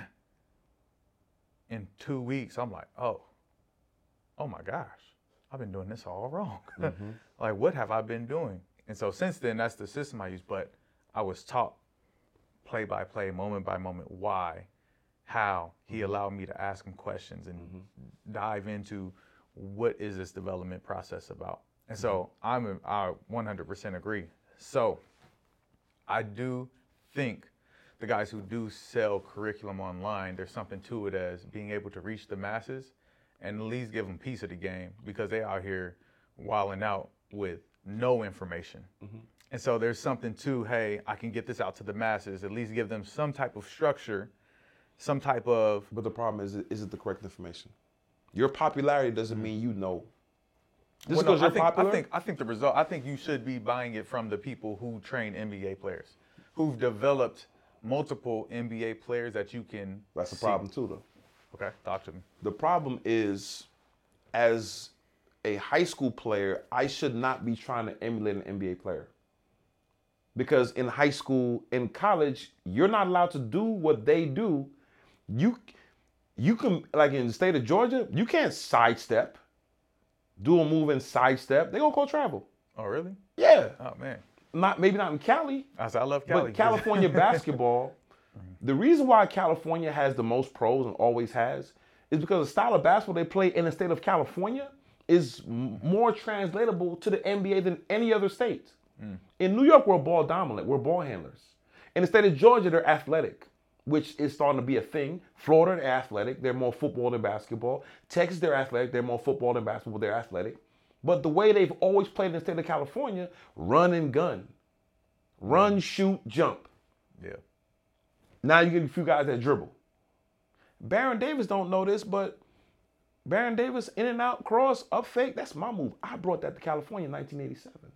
in two weeks, I'm like, oh, oh my gosh, I've been doing this all wrong. Mm-hmm. Like, what have I been doing? And so since then, that's the system I use. But I was taught play by play, moment by moment, why, how. He allowed me to ask him questions and mm-hmm. dive into what is this development process about. And so I'm a, I one hundred percent agree. So I do think the guys who do sell curriculum online, there's something to it as being able to reach the masses and at least give them a piece of the game because they out here wilding out with no information. Mm-hmm. And so there's something to, hey, I can get this out to the masses, at least give them some type of structure, some type of... But the problem is, is it the correct information? Your popularity doesn't mm-hmm. mean you know. Just well, because no, you're I think, popular? I think, I think the result, I think you should be buying it from the people who train N B A players, who've developed multiple N B A players that you can That's the see. problem too, though. Okay, talk to me. The problem is, as a high school player, I should not be trying to emulate an N B A player. Because in high school, in college, you're not allowed to do what they do. You, you can, like in the state of Georgia, you can't sidestep, do a move and sidestep. They gonna call travel. Oh, really? Yeah. Oh, man. Not maybe not in Cali. I said I love Cali. But California basketball, the reason why California has the most pros and always has is because the style of basketball they play in the state of California is m- more translatable to the N B A than any other state. Mm. In New York, we're ball dominant. We're ball handlers. In the state of Georgia, they're athletic, which is starting to be a thing. Florida, they're athletic. They're more football than basketball. Texas, they're athletic. They're more football than basketball. They're athletic. But the way they've always played in the state of California, run and gun. Run, shoot, jump. Yeah. Now you get a few guys that dribble. Baron Davis don't know this, but Baron Davis, in and out, cross, up fake, that's my move. I brought that to California in nineteen eighty-seven.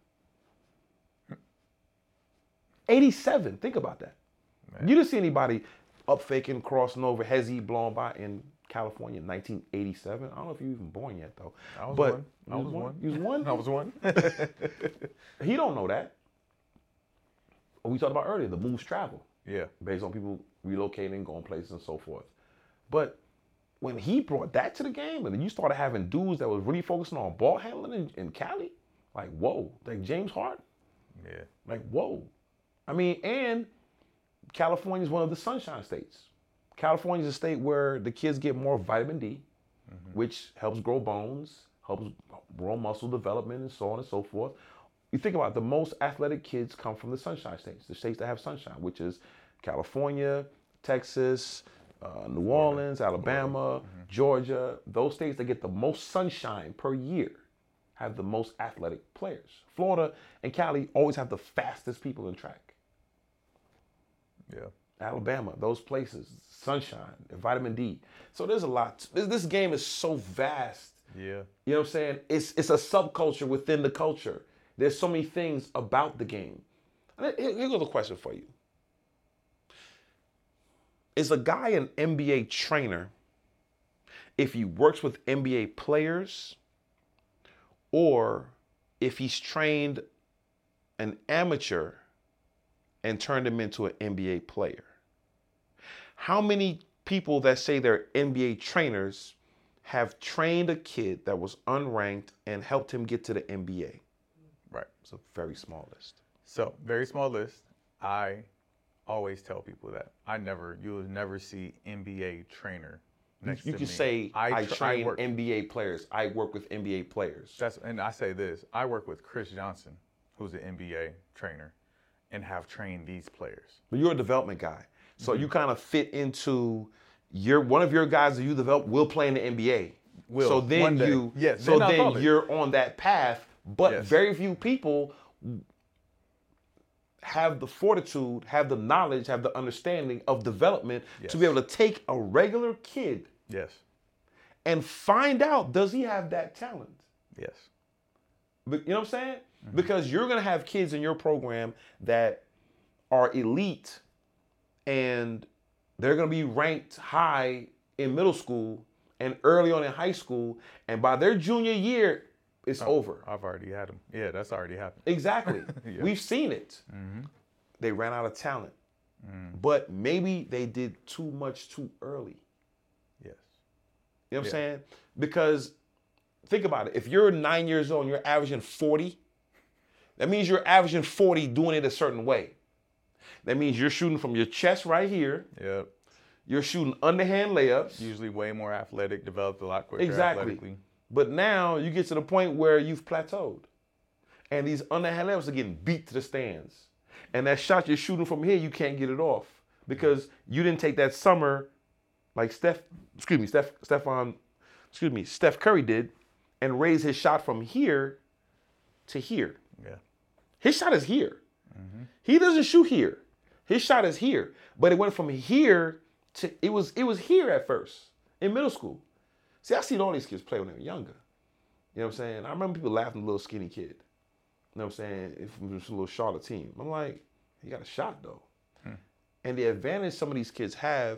eighty-seven, think about that. Man. You didn't see anybody up faking, crossing over, hezzy, blowing by in California in nineteen eighty-seven. I don't know if you were even born yet, though. I was but one. I was, was one. one. You was one? I was one. He don't know that. We talked about earlier, the moves travel. Yeah. Based on people relocating, going places and so forth. But when he brought that to the game, and then you started having dudes that was really focusing on ball handling in, in Cali, like, whoa, like James Harden. Yeah. Like, whoa. I mean, and California is one of the sunshine states. California is a state where the kids get more vitamin D, mm-hmm. which helps grow bones, helps grow muscle development, and so on and so forth. You think about it, the most athletic kids come from the sunshine states, the states that have sunshine, which is California, Texas, uh, New Orleans, Alabama, mm-hmm. Georgia. Those states that get the most sunshine per year have the most athletic players. Florida and Cali always have the fastest people in track. Yeah. Alabama, those places, sunshine, vitamin D. So there's a lot. This, this game is so vast. Yeah. You know what I'm saying? It's it's a subculture within the culture. There's so many things about the game. Here goes a question for you. is a guy an N B A trainer if he works with N B A players or if he's trained an amateur and turned him into an N B A player? How many people that say they're N B A trainers have trained a kid that was unranked and helped him get to the N B A? Right. It's a very small list. So, very small list. I always tell people that I never, you will never see N B A trainer next you to can me. say, I, I tr- train I work, N B A players. I work with N B A players. That's and I say this. I work with Chris Johnson, who's an N B A trainer, and have trained these players. But you're a development guy. So mm-hmm. you kind of fit into your one of your guys that you develop will play in the N B A. Will, so then you yes, so then, then you're on that path, but yes. very few people have the fortitude, have the knowledge, have the understanding of development yes. to be able to take a regular kid yes. and find out, does he have that talent? Yes. But, you know what I'm saying? Mm-hmm. Because you're going to have kids in your program that are elite and they're going to be ranked high in middle school and early on in high school. And by their junior year, it's oh, over. I've already had them. Yeah, that's already happened. Exactly. yeah. We've seen it. Mm-hmm. They ran out of talent. Mm. But maybe they did too much too early. Yes. You know what yeah. I'm saying? Because think about it. If you're nine years old and you're averaging forty, that means you're averaging forty doing it a certain way. That means you're shooting from your chest right here. Yep. You're shooting underhand layups. Usually way more athletic, developed a lot quicker exactly. athletically. But now you get to the point where you've plateaued. And these underhand layups are getting beat to the stands. And that shot you're shooting from here, you can't get it off. Because you didn't take that summer like Steph, excuse me, Steph, Stephon, excuse me, Steph Curry did, and raise his shot from here to here. Yeah. His shot is here. Mm-hmm. He doesn't shoot here. His shot is here. But it went from here to, it was it was here at first, in middle school. See, I seen all these kids play when they were younger. You know what I'm saying? I remember people laughing at the little skinny kid. You know what I'm saying? If it was a little Charlotte team. I'm like, he got a shot though. Hmm. And the advantage some of these kids have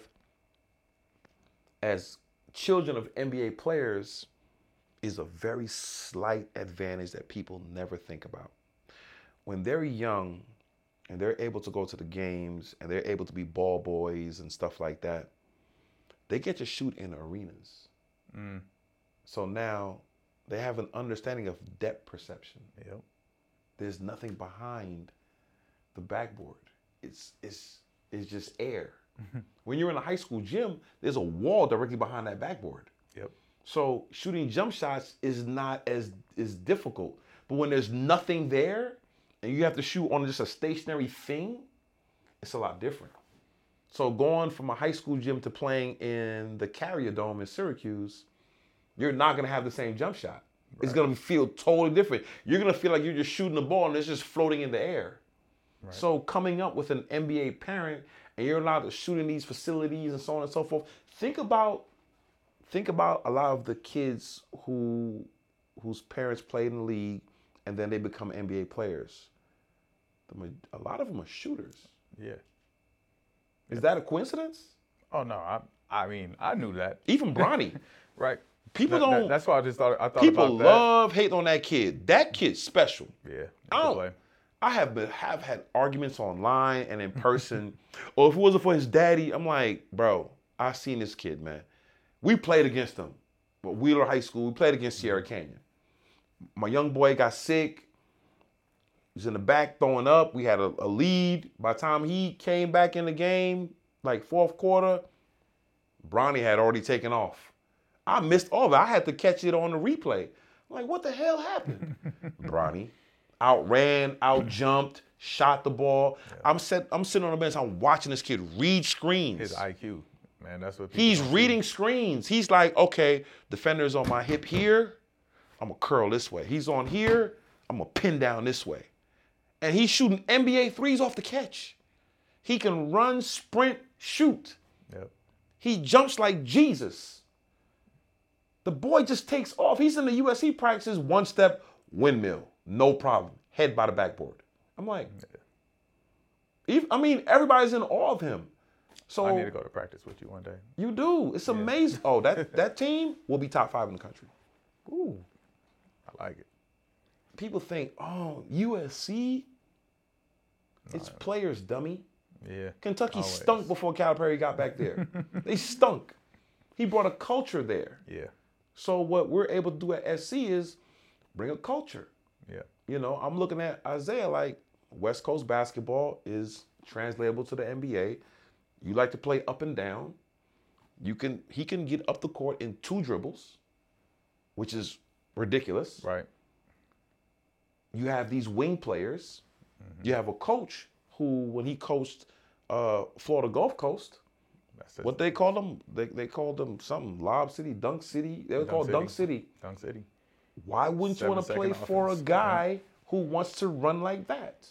as children of N B A players is a very slight advantage that people never think about. When they're young and they're able to go to the games and they're able to be ball boys and stuff like that, they get to shoot in arenas. Mm. So now they have an understanding of depth perception. Yep. There's nothing behind the backboard. It's it's it's just air. When you're in a high school gym, there's a wall directly behind that backboard. Yep. So shooting jump shots is not as is difficult. But when there's nothing there and you have to shoot on just a stationary thing, it's a lot different. So going from a high school gym to playing in the Carrier Dome in Syracuse, you're not going to have the same jump shot. Right. It's going to feel totally different. You're going to feel like you're just shooting the ball and it's just floating in the air. Right. So coming up with an N B A parent and you're allowed to shoot in these facilities and so on and so forth, think about think about a lot of the kids who whose parents played in the league and then they become N B A players. A lot of them are shooters. Yeah. Is that a coincidence? Oh no, I I mean I knew that. Even Bronny. Right. People that, don't. That, that's why I just thought I thought people about that. love hating on that kid. That kid's special. Yeah. I don't. Play. I have been have had arguments online and in person. Or if it wasn't for his daddy, I'm like, bro, I seen this kid, man. We played against him. But Wheeler High School, we played against Sierra Canyon. My young boy got sick. He was in the back throwing up. We had a, a lead. By the time he came back in the game, like fourth quarter, Bronny had already taken off. I missed all of it. I had to catch it on the replay. I'm like, what the hell happened? Bronny outran, outjumped, shot the ball. Yeah. I'm set, I'm sitting on the bench. I'm watching this kid read screens. His I Q, man, that's what he's reading see. screens. He's like, okay, defender's on my hip here. I'm gonna curl this way. He's on here. I'm gonna pin down this way. And he's shooting N B A threes off the catch. He can run, sprint, shoot. Yep. He jumps like Jesus. The boy just takes off. He's in the U S C practices, one step, windmill, no problem. Head by the backboard. I'm like, yeah. I mean, everybody's in awe of him. So I need to go to practice with you one day. You do. It's yeah. amazing. Oh, that that team will be top five in the country. Ooh, I like it. People think, oh, U S C. No, it's players, dummy. Yeah. Kentucky always. stunk before Calipari got back there. They stunk. He brought a culture there. Yeah. So what we're able to do at S C is bring a culture. Yeah. You know, I'm looking at Isaiah like West Coast basketball is translatable to the N B A. You like to play up and down. You can he can get up the court in two dribbles, which is ridiculous. Right. You have these wing players. Mm-hmm. You have a coach who, when he coached uh, Florida Gulf Coast, That's what they called them, they they called them something, Lob City, Dunk City. They were Dunk called City. Dunk City. Dunk City. Why wouldn't Seven you want to play offense. for a guy yeah. who wants to run like that?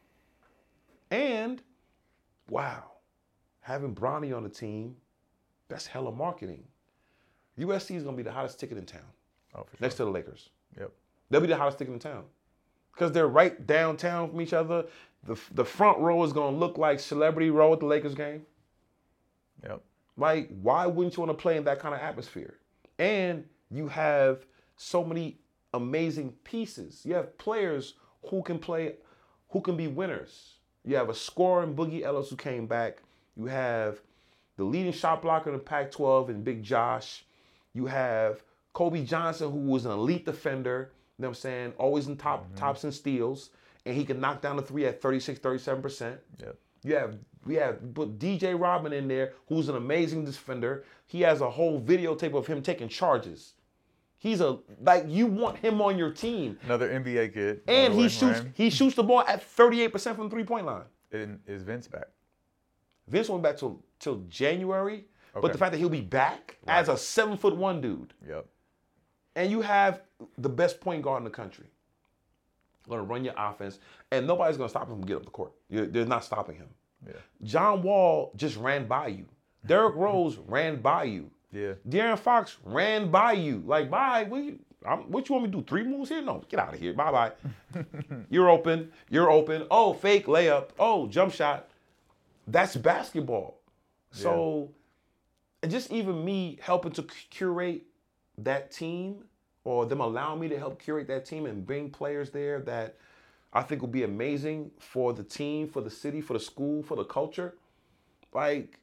And, wow, having Bronny on the team, that's hella marketing. U S C is going to be the hottest ticket in town. Oh, for sure. Next to the Lakers. Yep. They'll be the hottest ticket in town. Because they're right downtown from each other. The the front row is going to look like Celebrity Row at the Lakers game. Yep. Like, why wouldn't you want to play in that kind of atmosphere? And you have so many amazing pieces. You have players who can play, who can be winners. You have a scorer in Boogie Ellis who came back. You have the leading shot blocker in the Pac twelve in Big Josh. You have Kobe Johnson, who was an elite defender. You know what I'm saying? Always in top mm-hmm. tops and steals. And he can knock down the three at thirty-six, thirty-seven percent. Yep. You have, we have put D J Rodman in there, who's an amazing defender. He has a whole videotape of him taking charges. He's a, like, you want him on your team. Another N B A kid. And he shoots Ryan. he shoots the ball at thirty-eight percent from the three-point line. And is Vince back? Vince went back till till January. Okay. But the fact that he'll be back right. as a seven foot one dude. Yep. And you have the best point guard in the country. Going to run your offense, and nobody's going to stop him from getting up the court. You're, they're not stopping him. Yeah. John Wall just ran by you. Derrick Rose ran by you. Yeah. De'Aaron Fox ran by you. Like, bye. What you, I'm, what you want me to do? Three moves here? No, get out of here. Bye-bye. You're open. You're open. Oh, fake layup. Oh, jump shot. That's basketball. So, yeah. just even me helping to curate that team, or them allowing me to help curate that team and bring players there that I think will be amazing for the team, for the city, for the school, for the culture. Like,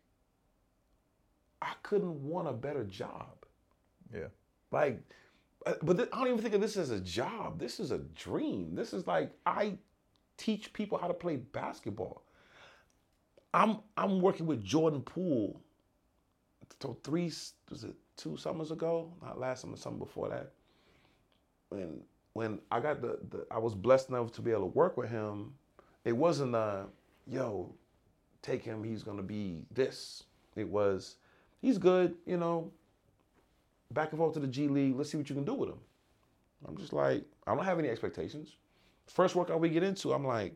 I couldn't want a better job. Yeah. Like, but th- I don't even think of this as a job. This is a dream. This is like, I teach people how to play basketball. I'm I'm working with Jordan Poole. So three, was it two summers ago? Not last summer, summer before that. When when I got the, the, I was blessed enough to be able to work with him, it wasn't a, yo, take him, he's gonna be this. It was, he's good, you know, back and forth to the G League, let's see what you can do with him. I'm just like, I don't have any expectations. First workout we get into, I'm like,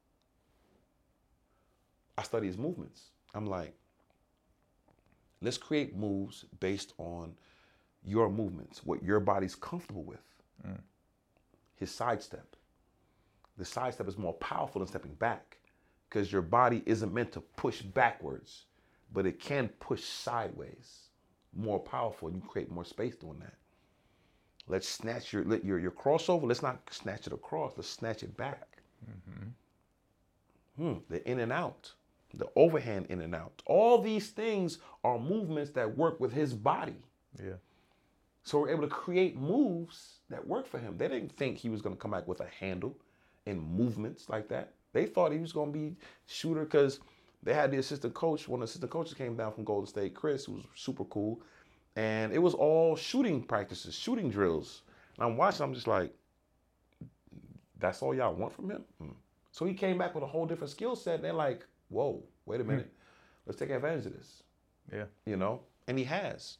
I study his movements. I'm like, let's create moves based on your movements, what your body's comfortable with. Mm. His sidestep. The sidestep is more powerful than stepping back because your body isn't meant to push backwards, but it can push sideways. More powerful, and you create more space doing that. Let's snatch your your your crossover. Let's not snatch it across. Let's snatch it back. Mm-hmm. Hmm, the in and out, the overhand in and out. All these things are movements that work with his body. Yeah. So we're able to create moves that work for him. They didn't think he was going to come back with a handle and movements like that. They thought he was going to be shooter because they had the assistant coach. One of the assistant coaches came down from Golden State, Chris, who was super cool. And it was all shooting practices, shooting drills. And I'm watching, I'm just like, that's all y'all want from him? Hmm. So he came back with a whole different skill set. And they're like, whoa, wait a minute. Hmm. Let's take advantage of this. Yeah. You know? And he has.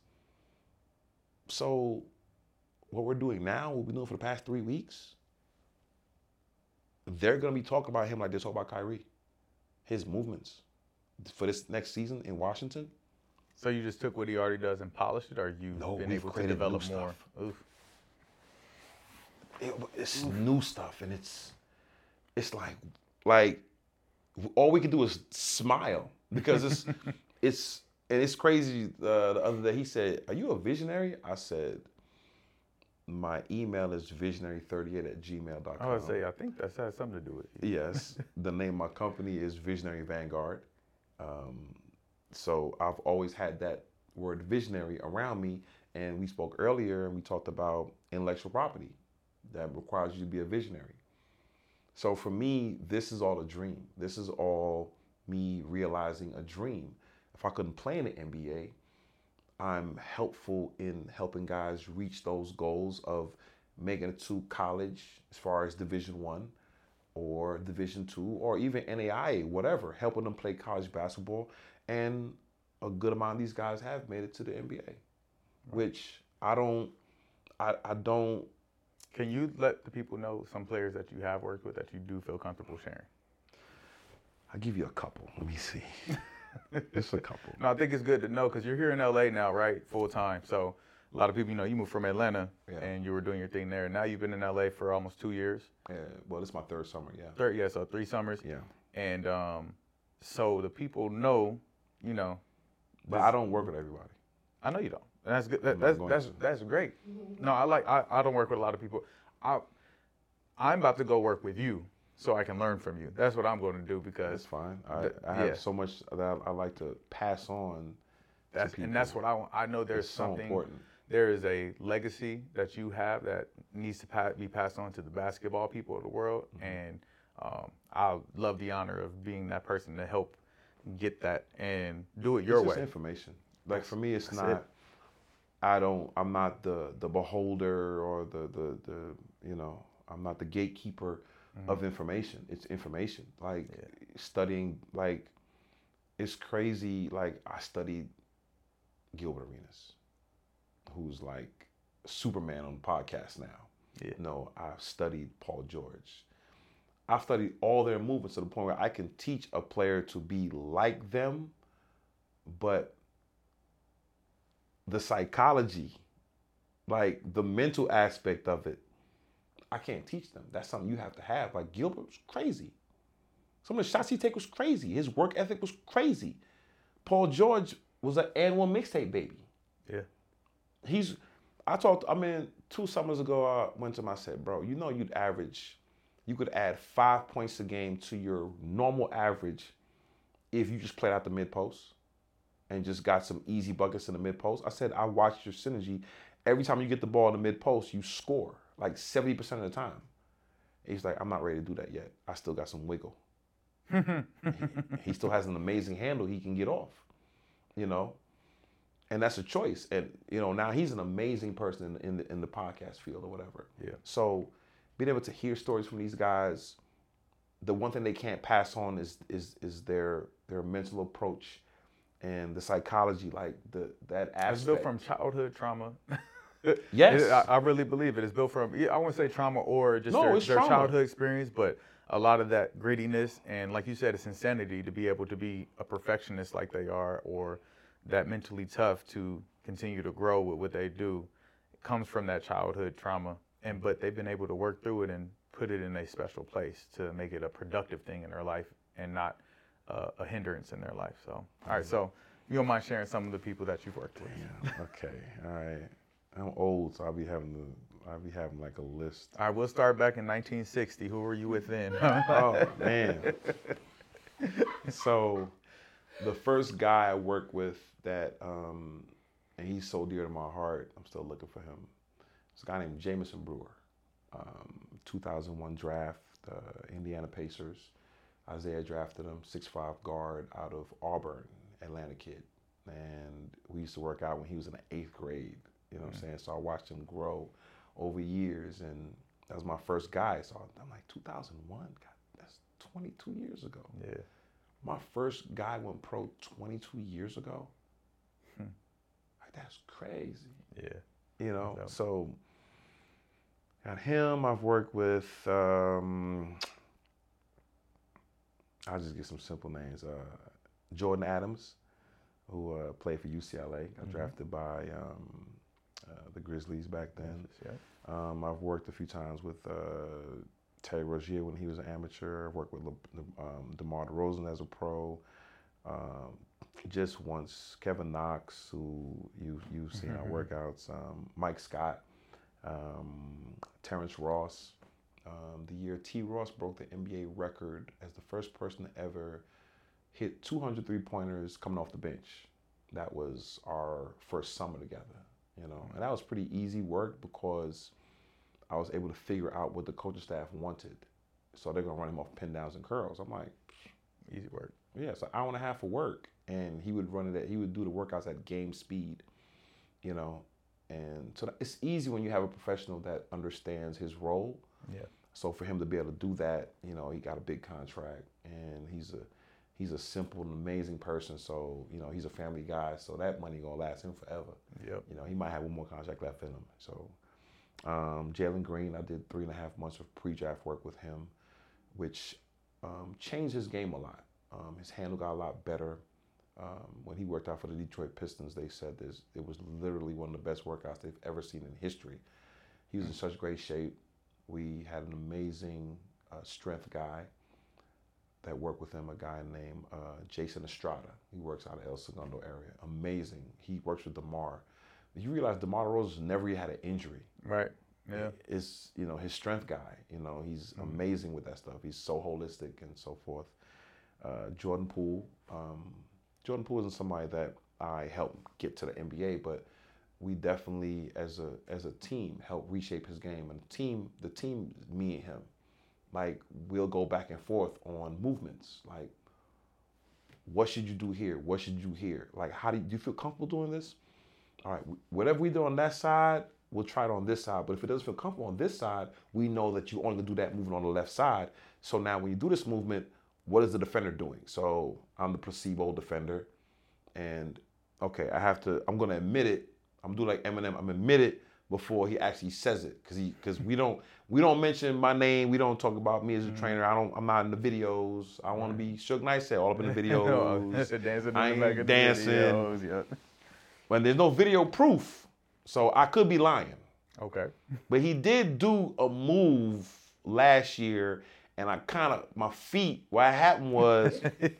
So what we're doing now, what we've been doing for the past three weeks, they're going to be talking about him like they talk about Kyrie. His movements for this next season in Washington. So you just took what he already does and polished it, or you've no, been able to develop more? Oof. It, it's Oof. new stuff, and it's it's like like all we can do is smile because it's it's and it's crazy. Uh, the other day he said, "Are you a visionary?" I said, "My email is visionary thirty-eight at gmail dot com." I would say I think that has something to do with it. Yes, the name of my company is Visionary Vanguard. Um, so I've always had that word visionary around me. And we spoke earlier and we talked about intellectual property that requires you to be a visionary. So for me, this is all a dream. This is all me realizing a dream. If I couldn't play in the N B A, I'm helpful in helping guys reach those goals of making it to college as far as Division One or Division Two or even N A I A, whatever, helping them play college basketball. And a good amount of these guys have made it to the N B A, right. Which I don't, I, I don't. Can you let the people know some players that you have worked with that you do feel comfortable sharing? I'll give you a couple. Let me see. Just a couple. No, I think it's good to know because you're here in L A now, right? Full time. So a lot of people, you know, you moved from Atlanta yeah. and you were doing your thing there. Now you've been in L A for almost two years. Yeah. Well, it's my third summer. Yeah. Third. Yeah. So three summers. Yeah. And um, so the people know, you know. But I don't work with everybody. I know you don't. And that's good. That, that's that's to. that's great. No, I like. I, I don't work with a lot of people. I I'm about to go work with you so I can learn from you. That's what I'm going to do because that's fine. I, th- I have yeah. so much that I like to pass on. That's to and that's what I want. I know there's it's something. So important. There is a legacy that you have that needs to pa- be passed on to the basketball people of the world, mm-hmm. and um, I love the honor of being that person to help get that and do it your it's way. Just information. Like for me, it's that's not. It. I don't. I'm not the the beholder or the the the you know. I'm not the gatekeeper mm-hmm. of information. It's information. Like yeah. studying. Like it's crazy. Like I studied Gilbert Arenas, who's like Superman on the podcast now. Yeah. No, I've studied Paul George. I've studied all their movements to the point where I can teach a player to be like them, but the psychology, like the mental aspect of it, I can't teach them. That's something you have to have. Like Gilbert was crazy. Some of the shots he take was crazy. His work ethic was crazy. Paul George was an and one mixtape baby. Yeah. He's, I talked, I mean, two summers ago, I went to him, I said, bro, you know you'd average, you could add five points a game to your normal average if you just played out the mid-post and just got some easy buckets in the mid-post. I said, I watched your synergy. Every time you get the ball in the mid-post, you score, like seventy percent of the time. And he's like, I'm not ready to do that yet. I still got some wiggle. he, he still has an amazing handle he can get off, you know? And that's a choice. And, you know, now he's an amazing person in, in, the, in the podcast field or whatever. Yeah. So being able to hear stories from these guys, the one thing they can't pass on is is is their their mental approach and the psychology, like the that aspect. It's built from childhood trauma. Yes. It, I, I really believe it. It's built from, I wouldn't say trauma or just no, their, it's their trauma. childhood experience, but a lot of that grittiness and, like you said, it's insanity to be able to be a perfectionist like they are, or that mentally tough to continue to grow with what they do. It comes from that childhood trauma, and but they've been able to work through it and put it in a special place to make it a productive thing in their life and not uh, a hindrance in their life. So, all right, so you don't mind sharing some of the people that you've worked with? Yeah. Okay. All right. I'm old, so I'll be having to, I'll be having like a list. All right, we'll start back in nineteen sixty. Who were you with then? Oh man. So, the first guy I worked with that, um, and he's so dear to my heart, I'm still looking for him. It's a guy named Jamison Brewer, um, two thousand one draft, uh, Indiana Pacers. Isaiah drafted him, six five guard out of Auburn, Atlanta kid. And we used to work out when he was in the eighth grade. You know what mm-hmm. I'm saying? So I watched him grow over years, and that was my first guy. So I'm like, two thousand one? God, that's twenty-two years ago. Yeah. My first guy went pro twenty-two years ago. Hmm. Like, that's crazy. Yeah. You know, no. So got him. I've worked with, um, I'll just get some simple names. Uh, Jordan Adams, who uh, played for U C L A. Got mm-hmm. drafted by um, uh, the Grizzlies back then. Yeah. Um, I've worked a few times with uh, Terry Rozier when he was an amateur. I've worked with Le- um, DeMar DeRozan as a pro. Um, just once. Kevin Knox, who you, you've seen our workouts, um, Mike Scott, um, Terrence Ross. Um, the year T. Ross broke the N B A record as the first person to ever hit two hundred three-pointers coming off the bench. That was our first summer together, you know. And that was pretty easy work because I was able to figure out what the coaching staff wanted. So they're going to run him off pin downs and curls. I'm like, easy work. Yeah, it's an hour and a half of work. And he would run it at, he would do the workouts at game speed, you know. And so it's easy when you have a professional that understands his role. Yeah. So for him to be able to do that, you know, he got a big contract, and he's a he's a simple and amazing person. So, you know, he's a family guy, so that money gonna last him forever. Yep. You know, he might have one more contract left in him. So um, Jalen Green, I did three and a half months of pre-draft work with him, which um, changed his game a lot. Um, his handle got a lot better. Um, when he worked out for the Detroit Pistons, they said this, it was literally one of the best workouts they've ever seen in history. He was in such great shape. We had an amazing uh, strength guy that worked with him, a guy named uh, Jason Estrada. He works out of El Segundo area. Amazing. He works with DeMar. You realize DeMar DeRozan never had an injury. Right. Yeah. It's, you know, his strength guy. You know, he's mm-hmm. amazing with that stuff. He's so holistic and so forth. Uh, Jordan Poole. Um, Jordan Poole isn't somebody that I helped get to the N B A, but we definitely, as a as a team, helped reshape his game. And the team, the team, me and him, like, we'll go back and forth on movements. Like, what should you do here? What should you do here? Like, how do you, do you feel comfortable doing this? All right, whatever we do on that side, we'll try it on this side. But if it doesn't feel comfortable on this side, we know that you only do that movement on the left side. So now when you do this movement, what is the defender doing? So I'm the placebo defender. And, okay, I have to, I'm going to admit it. I'm doing like Eminem. I'm admit it before he actually says it, because he, because we don't, we don't mention my name. We don't talk about me as a mm-hmm. trainer. I don't, I'm not in the videos. I want to be Suge Knight said all up in the videos. dancing I in ain't the dancing. Videos, yeah. When there's no video proof, so I could be lying. Okay. But he did do a move last year, and I kind of, my feet, what happened was,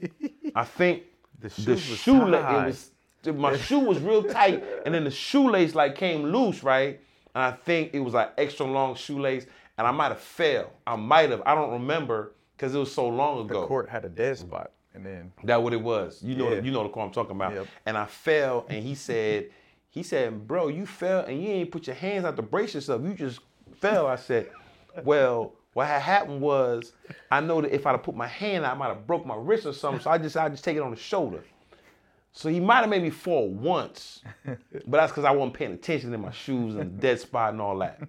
I think the, the shoelace, it was, my shoe was real tight, and then the shoelace like came loose, right? And I think it was like extra long shoelace, and I might have fell. I might have, I don't remember, because it was so long ago. The court had a dead spot, and then. That's what it was. You know, yeah. you know the court I'm talking about. Yep. And I fell, and he said, he said, bro, you fell, and you ain't put your hands out to brace yourself. You just fell. I said, well, what had happened was, I know that if I'd have put my hand out, I might have broke my wrist or something, so I just I just take it on the shoulder. So he might have made me fall once, but that's because I wasn't paying attention in my shoes and the dead spot and all that.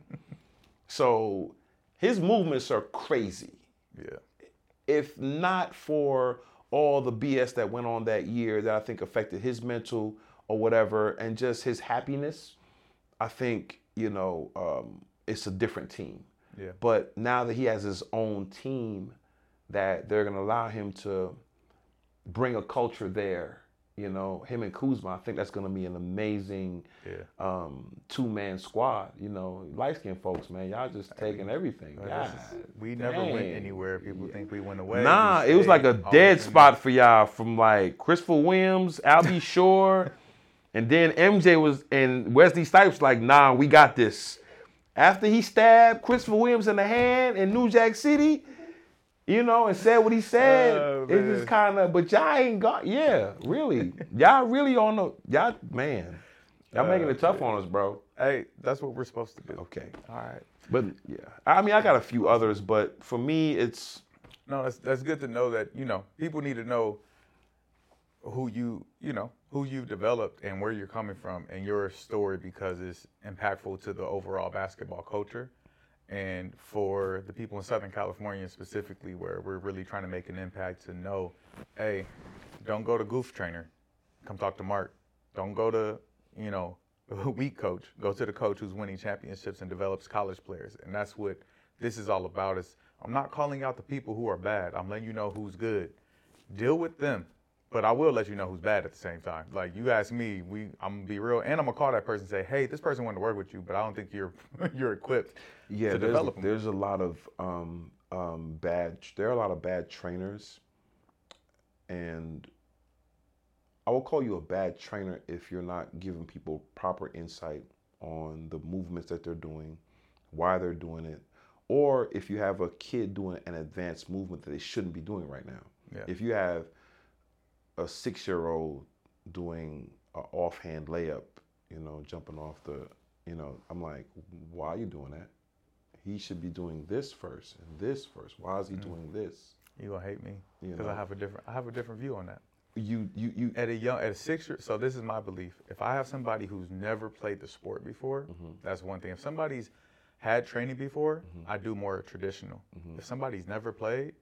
So his movements are crazy. Yeah. If not for all the B S that went on that year that I think affected his mental or whatever, and just his happiness, I think, you know, um, it's a different team. Yeah. But now that he has his own team, that they're going to allow him to bring a culture there, you know, him and Kuzma, I think that's going to be an amazing yeah. um, two-man squad. You know, light-skinned folks, man, y'all just taking everything. God, we never dang. went anywhere. People yeah. think we went away. Nah, it was like a dead spot for y'all, from like Christopher Williams, Albie Shore, and then M J was, and Wesley Snipes like, nah, we got this. After he stabbed Christopher Williams in the hand in New Jack City, you know, and said what he said, oh, it's just kind of, but y'all ain't got, yeah, really. Y'all really on the, y'all, man, y'all uh, making it tough man. on us, bro. Hey, that's what we're supposed to do. Okay. All right. But, yeah. I mean, I got a few others, but for me, it's. No, that's, that's good to know that, you know, people need to know who you, you know, who you've developed and where you're coming from and your story, because it's impactful to the overall basketball culture. And for the people in Southern California specifically, where we're really trying to make an impact, to know, hey, don't go to Goof Trainer, come talk to Mark. Don't go to, you know, a weak coach. Go to the coach who's winning championships and develops college players. And that's what this is all about. Is I'm not calling out the people who are bad. I'm letting you know who's good. Deal with them. But I will let you know who's bad at the same time. Like, you ask me, we, I'm gonna be real, and I'm gonna call that person and say, hey, this person wanted to work with you, but I don't think you're you're equipped yeah, to there's, develop them. There's a lot of um, um, bad, there are a lot of bad trainers, and I will call you a bad trainer if you're not giving people proper insight on the movements that they're doing, why they're doing it, or if you have a kid doing an advanced movement that they shouldn't be doing right now. Yeah. If you have a six-year-old doing an offhand layup, you know, jumping off the, you know, I'm like, why are you doing that? He should be doing this first and this first. Why is he mm. doing this? You gonna hate me You because know? I have a different I have a different view on that. You you you At a young at a six year, so this is my belief. If I have somebody who's never played the sport before, Mhm. that's one thing. If somebody's had training before, Mhm. I do more traditional. Mhm. If somebody's never played,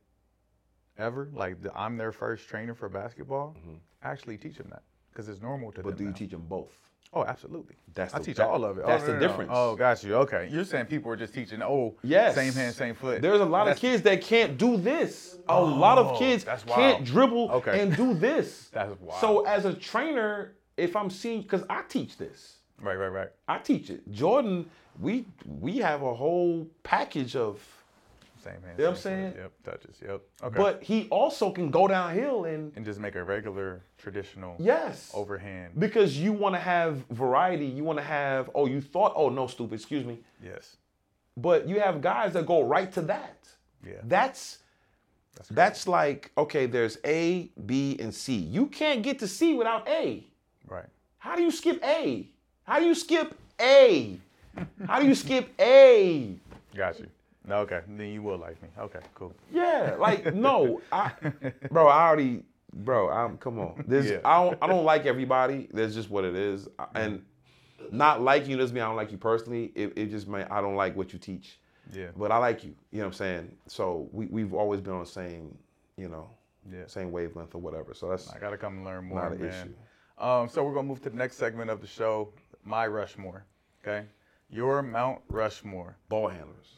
ever, like the, I'm their first trainer for basketball, Mhm. I actually teach them that because it's normal to But them do you now. teach them both? Oh, absolutely. That's I the, teach that- all of it. That's oh, the no, no, no. difference. Oh, got you. Okay. You're saying people are just teaching, oh, Yes. same hand, same foot. There's a lot That's- of kids that can't do this. A lot of Oh, kids that's can't wild. dribble Okay. and do this. That's wild. So as a trainer, if I'm seeing, because I teach this, Right, right, right. I teach it. Jordan, we we have a whole package of, Same hand. You know what I'm same saying? foot. Yep, touches. Yep. Okay. but he also can go downhill and, and just make a regular, traditional yes. overhand. Because you want to have variety. You want to have, oh, you thought, oh, no, stupid, excuse me. Yes. But you have guys that go right to that. Yeah. That's That's, that's like, okay, there's A, B, and C. You can't get to C without A. right. How do you skip A? How do you skip A? How do you skip A? Got you. No, okay. Then you will like me. Okay, cool. Yeah, like no, I, bro. I already, bro. I'm come on. This Yeah. I don't. I don't like everybody. That's just what it is. And not liking you doesn't mean I don't like you personally. It, it just mean I don't like what you teach. Yeah. But I like you. You know what I'm saying? So we we've always been on the same, you know, Yeah. same wavelength or whatever. So that's I gotta come and learn more, not an man. issue. Um, so we're gonna move to the next segment of the show, my Rushmore. Okay, your Mount Rushmore. Ball handlers.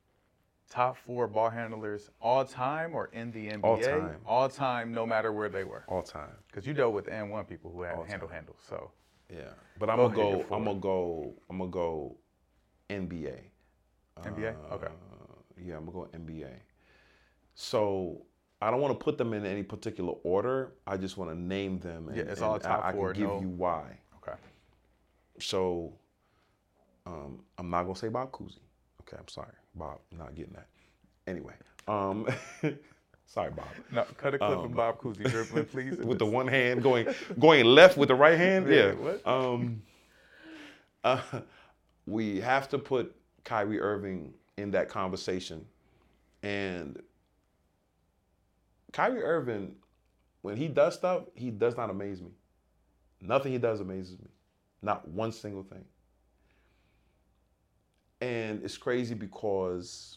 Top four ball handlers all time or in the N B A? All time. All time, no matter where they were. All time. Because you dealt with N one people who had All handle time. handles. So Yeah. But I'm Go gonna ahead, go. you're for I'm it. gonna go. I'm gonna go. N B A. N B A? Okay. Uh, yeah, I'm gonna go N B A. So I don't want to put them in any particular order. I just want to name them. And, Yeah, it's and all top I, I four, can give no- you why. Okay. So um, I'm not gonna say Bob Cousy. Okay, I'm sorry, Bob. I'm not getting that. Anyway, um, sorry, Bob. No, cut a clip Um, of Bob Cousy dribbling, please. With the one hand going going left with the right hand. Yeah, Yeah. what? Um, uh, we have to put Kyrie Irving in that conversation, and Kyrie Irving, when he does stuff, he does not amaze me. Nothing he does amazes me. Not one single thing. And it's crazy because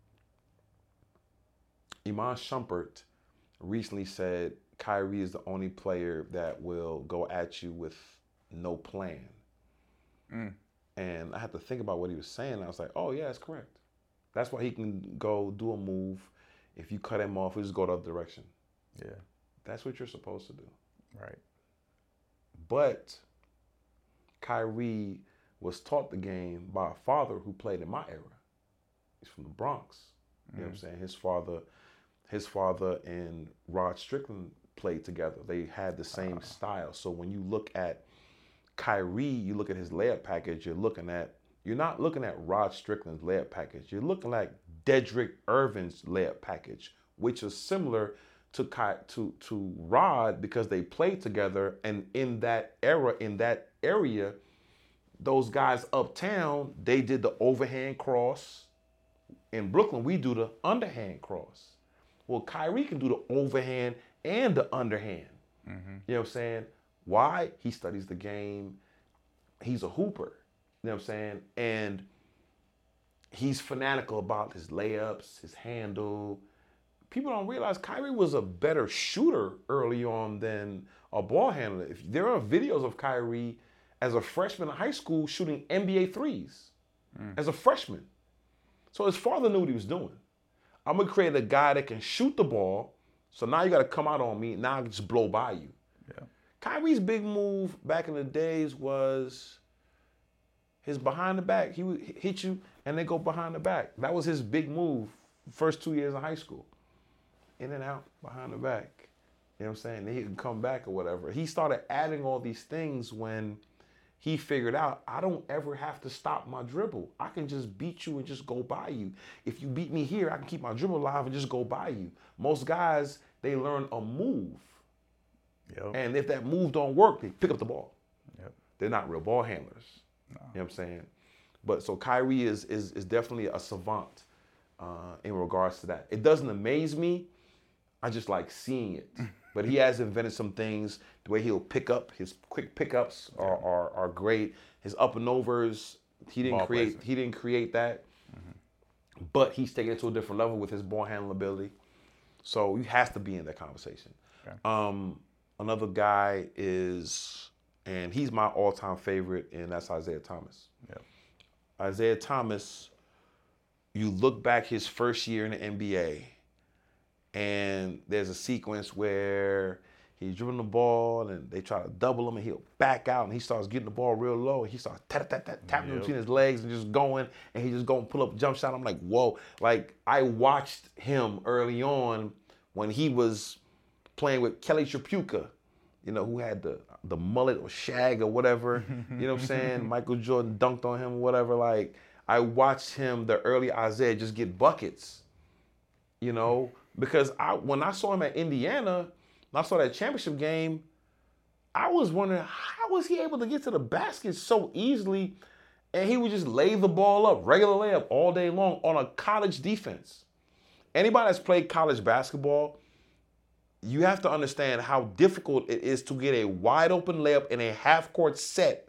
Iman Shumpert recently said Kyrie is the only player that will go at you with no plan. Mm. And I had to think about what he was saying. I was like, oh, yeah, that's correct. That's why he can go do a move. If you cut him off, we just go the other direction. Yeah. That's what you're supposed to do. Right. But Kyrie was taught the game by a father who played in my era. He's from the Bronx. You know what I'm saying? His father, his father and Rod Strickland played together. They had the same Uh-huh. style. So when you look at Kyrie, you look at his layup package, you're looking at, you're not looking at Rod Strickland's layup package. You're looking at Dedrick Irvin's layup package, which is similar to Ky, to to Rod because they played together. And in that era, in that area, those guys uptown, they did the overhand cross. In Brooklyn, we do the underhand cross. Well, Kyrie can do the overhand and the underhand. Mm-hmm. You know what I'm saying? Why? He studies the game. He's a hooper. You know what I'm saying? And he's fanatical about his layups, his handle. People don't realize Kyrie was a better shooter early on than a ball handler. If there are videos of Kyrie as a freshman in high school shooting N B A threes Mm. as a freshman. So his father knew what he was doing. I'm gonna create a guy that can shoot the ball. So now you gotta come out on me. Now I can just blow by you. Yeah. Kyrie's big move back in the days was his behind the back. He would hit you and then go behind the back. That was his big move first two years of high school. In and out, behind the back. You know what I'm saying? Then he can come back or whatever. He started adding all these things when he figured out, I don't ever have to stop my dribble. I can just beat you and just go by you. If you beat me here, I can keep my dribble alive and just go by you. Most guys, they learn a move. Yep. And if that move don't work, they pick up the ball. Yep. They're not real ball handlers. No. You know what I'm saying? But so Kyrie is is, is definitely a savant uh, in regards to that. It doesn't amaze me. I just like seeing it. But he has invented some things. The way he'll pick up, his quick pickups are are, are great. His up and overs, he didn't ball create. Placement. He didn't create that. Mm-hmm. But he's taking it to a different level with his ball handling ability. So he has to be in that conversation. Okay. Um, another guy is, and he's my all-time favorite, and that's Isaiah Thomas. Yep. Isaiah Thomas, you look back his first year in the N B A, and there's a sequence where he's dribbling the ball and they try to double him and he'll back out and he starts getting the ball real low and he starts tap, tap, tap, tapping yep. between his legs and just going and he just go and pull up a jump shot. I'm like, whoa. Like, I watched him early on when he was playing with Kelly Tripucka, you know, who had the the mullet or shag or whatever. You know what I'm saying? Michael Jordan dunked on him or whatever. Like, I watched him, the early Isaiah, just get buckets, you know, because I when I saw him at Indiana, when I saw that championship game, I was wondering, how was he able to get to the basket so easily? And he would just lay the ball up, regular layup all day long on a college defense. Anybody that's played college basketball, you have to understand how difficult it is to get a wide open layup in a half court set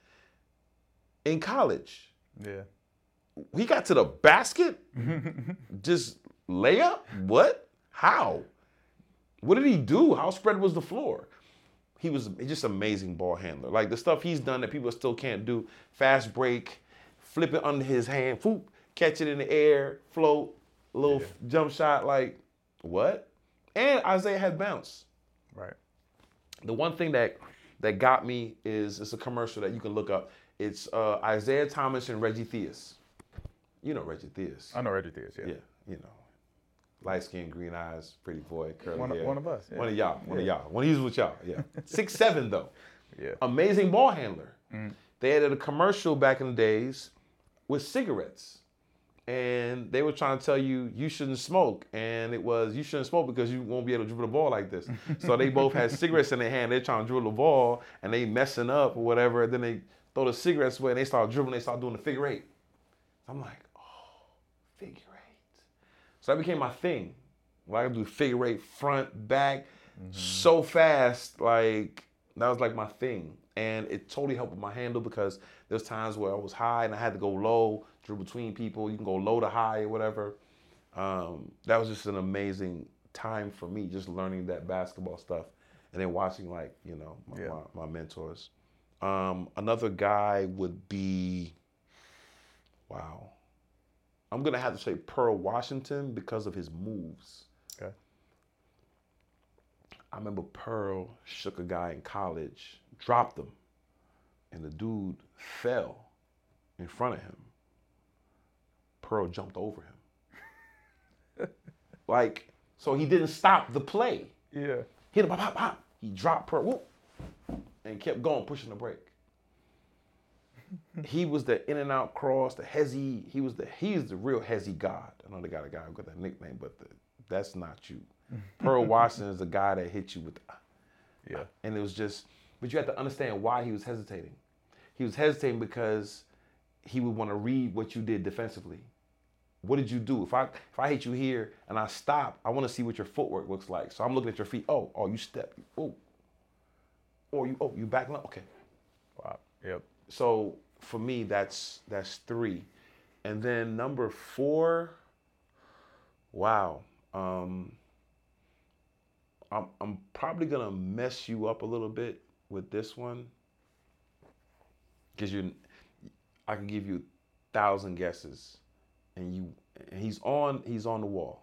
in college. Yeah. He got to the basket, just layup? What? How? What did he do? How spread was the floor? He was just an amazing ball handler. Like the stuff he's done that people still can't do. Fast break, flip it under his hand, whoop, catch it in the air, float, a little yeah. jump shot. Like, what? And Isaiah had bounce. Right. The one thing that that got me is it's a commercial that you can look up. It's uh, Isaiah Thomas and Reggie Theus. You know Reggie Theus. I know Reggie Theus, yeah. Yeah, you know. Light skin, green eyes, pretty boy, curly one, hair. One of us. Yeah. One of y'all. One yeah. of y'all. When he was with y'all, yeah. Six seven though. Yeah. Amazing ball handler. Mm. They had a commercial back in the days with cigarettes. And they were trying to tell you, you shouldn't smoke. And it was, you shouldn't smoke because you won't be able to dribble the ball like this. So they both had cigarettes in their hand. They're trying to dribble the ball and they messing up or whatever. And then they throw the cigarettes away and they start dribbling. They start doing the figure eight. I'm like, oh, figure eight. So that became my thing. Well, I could do figure eight, front, back, mm-hmm. so fast. Like, that was like my thing. And it totally helped with my handle because there's times where I was high and I had to go low, dribble between people. You can go low to high or whatever. Um, that was just an amazing time for me, just learning that basketball stuff and then watching, like, you know, my, yeah. my, my mentors. Um, another guy would be, wow. I'm going to have to say Pearl Washington because of his moves. Okay. I remember Pearl shook a guy in college, dropped him, and the dude fell in front of him. Pearl jumped over him. Like, so he didn't stop the play. Yeah. Hit him, pop, pop, pop. He dropped Pearl, whoop, and kept going, pushing the break. He was the in and out cross, the hezzy. He was the he's the real hezzy god. I know they got a guy who got that nickname, but the, that's not you. Pearl Washington is the guy that hit you with the, yeah. And it was just, but you have to understand why he was hesitating. He was hesitating because he would want to read what you did defensively. What did you do? If I if I hit you here and I stop, I want to see what your footwork looks like. So I'm looking at your feet. Oh, oh, you step. Oh, or you oh you backing up. Okay. Wow. Yep. So for me, that's that's three, and then number four. Wow. Um, I'm I'm probably gonna mess you up a little bit with this one, because you, I can give you a thousand guesses, and you and he's on he's on the wall.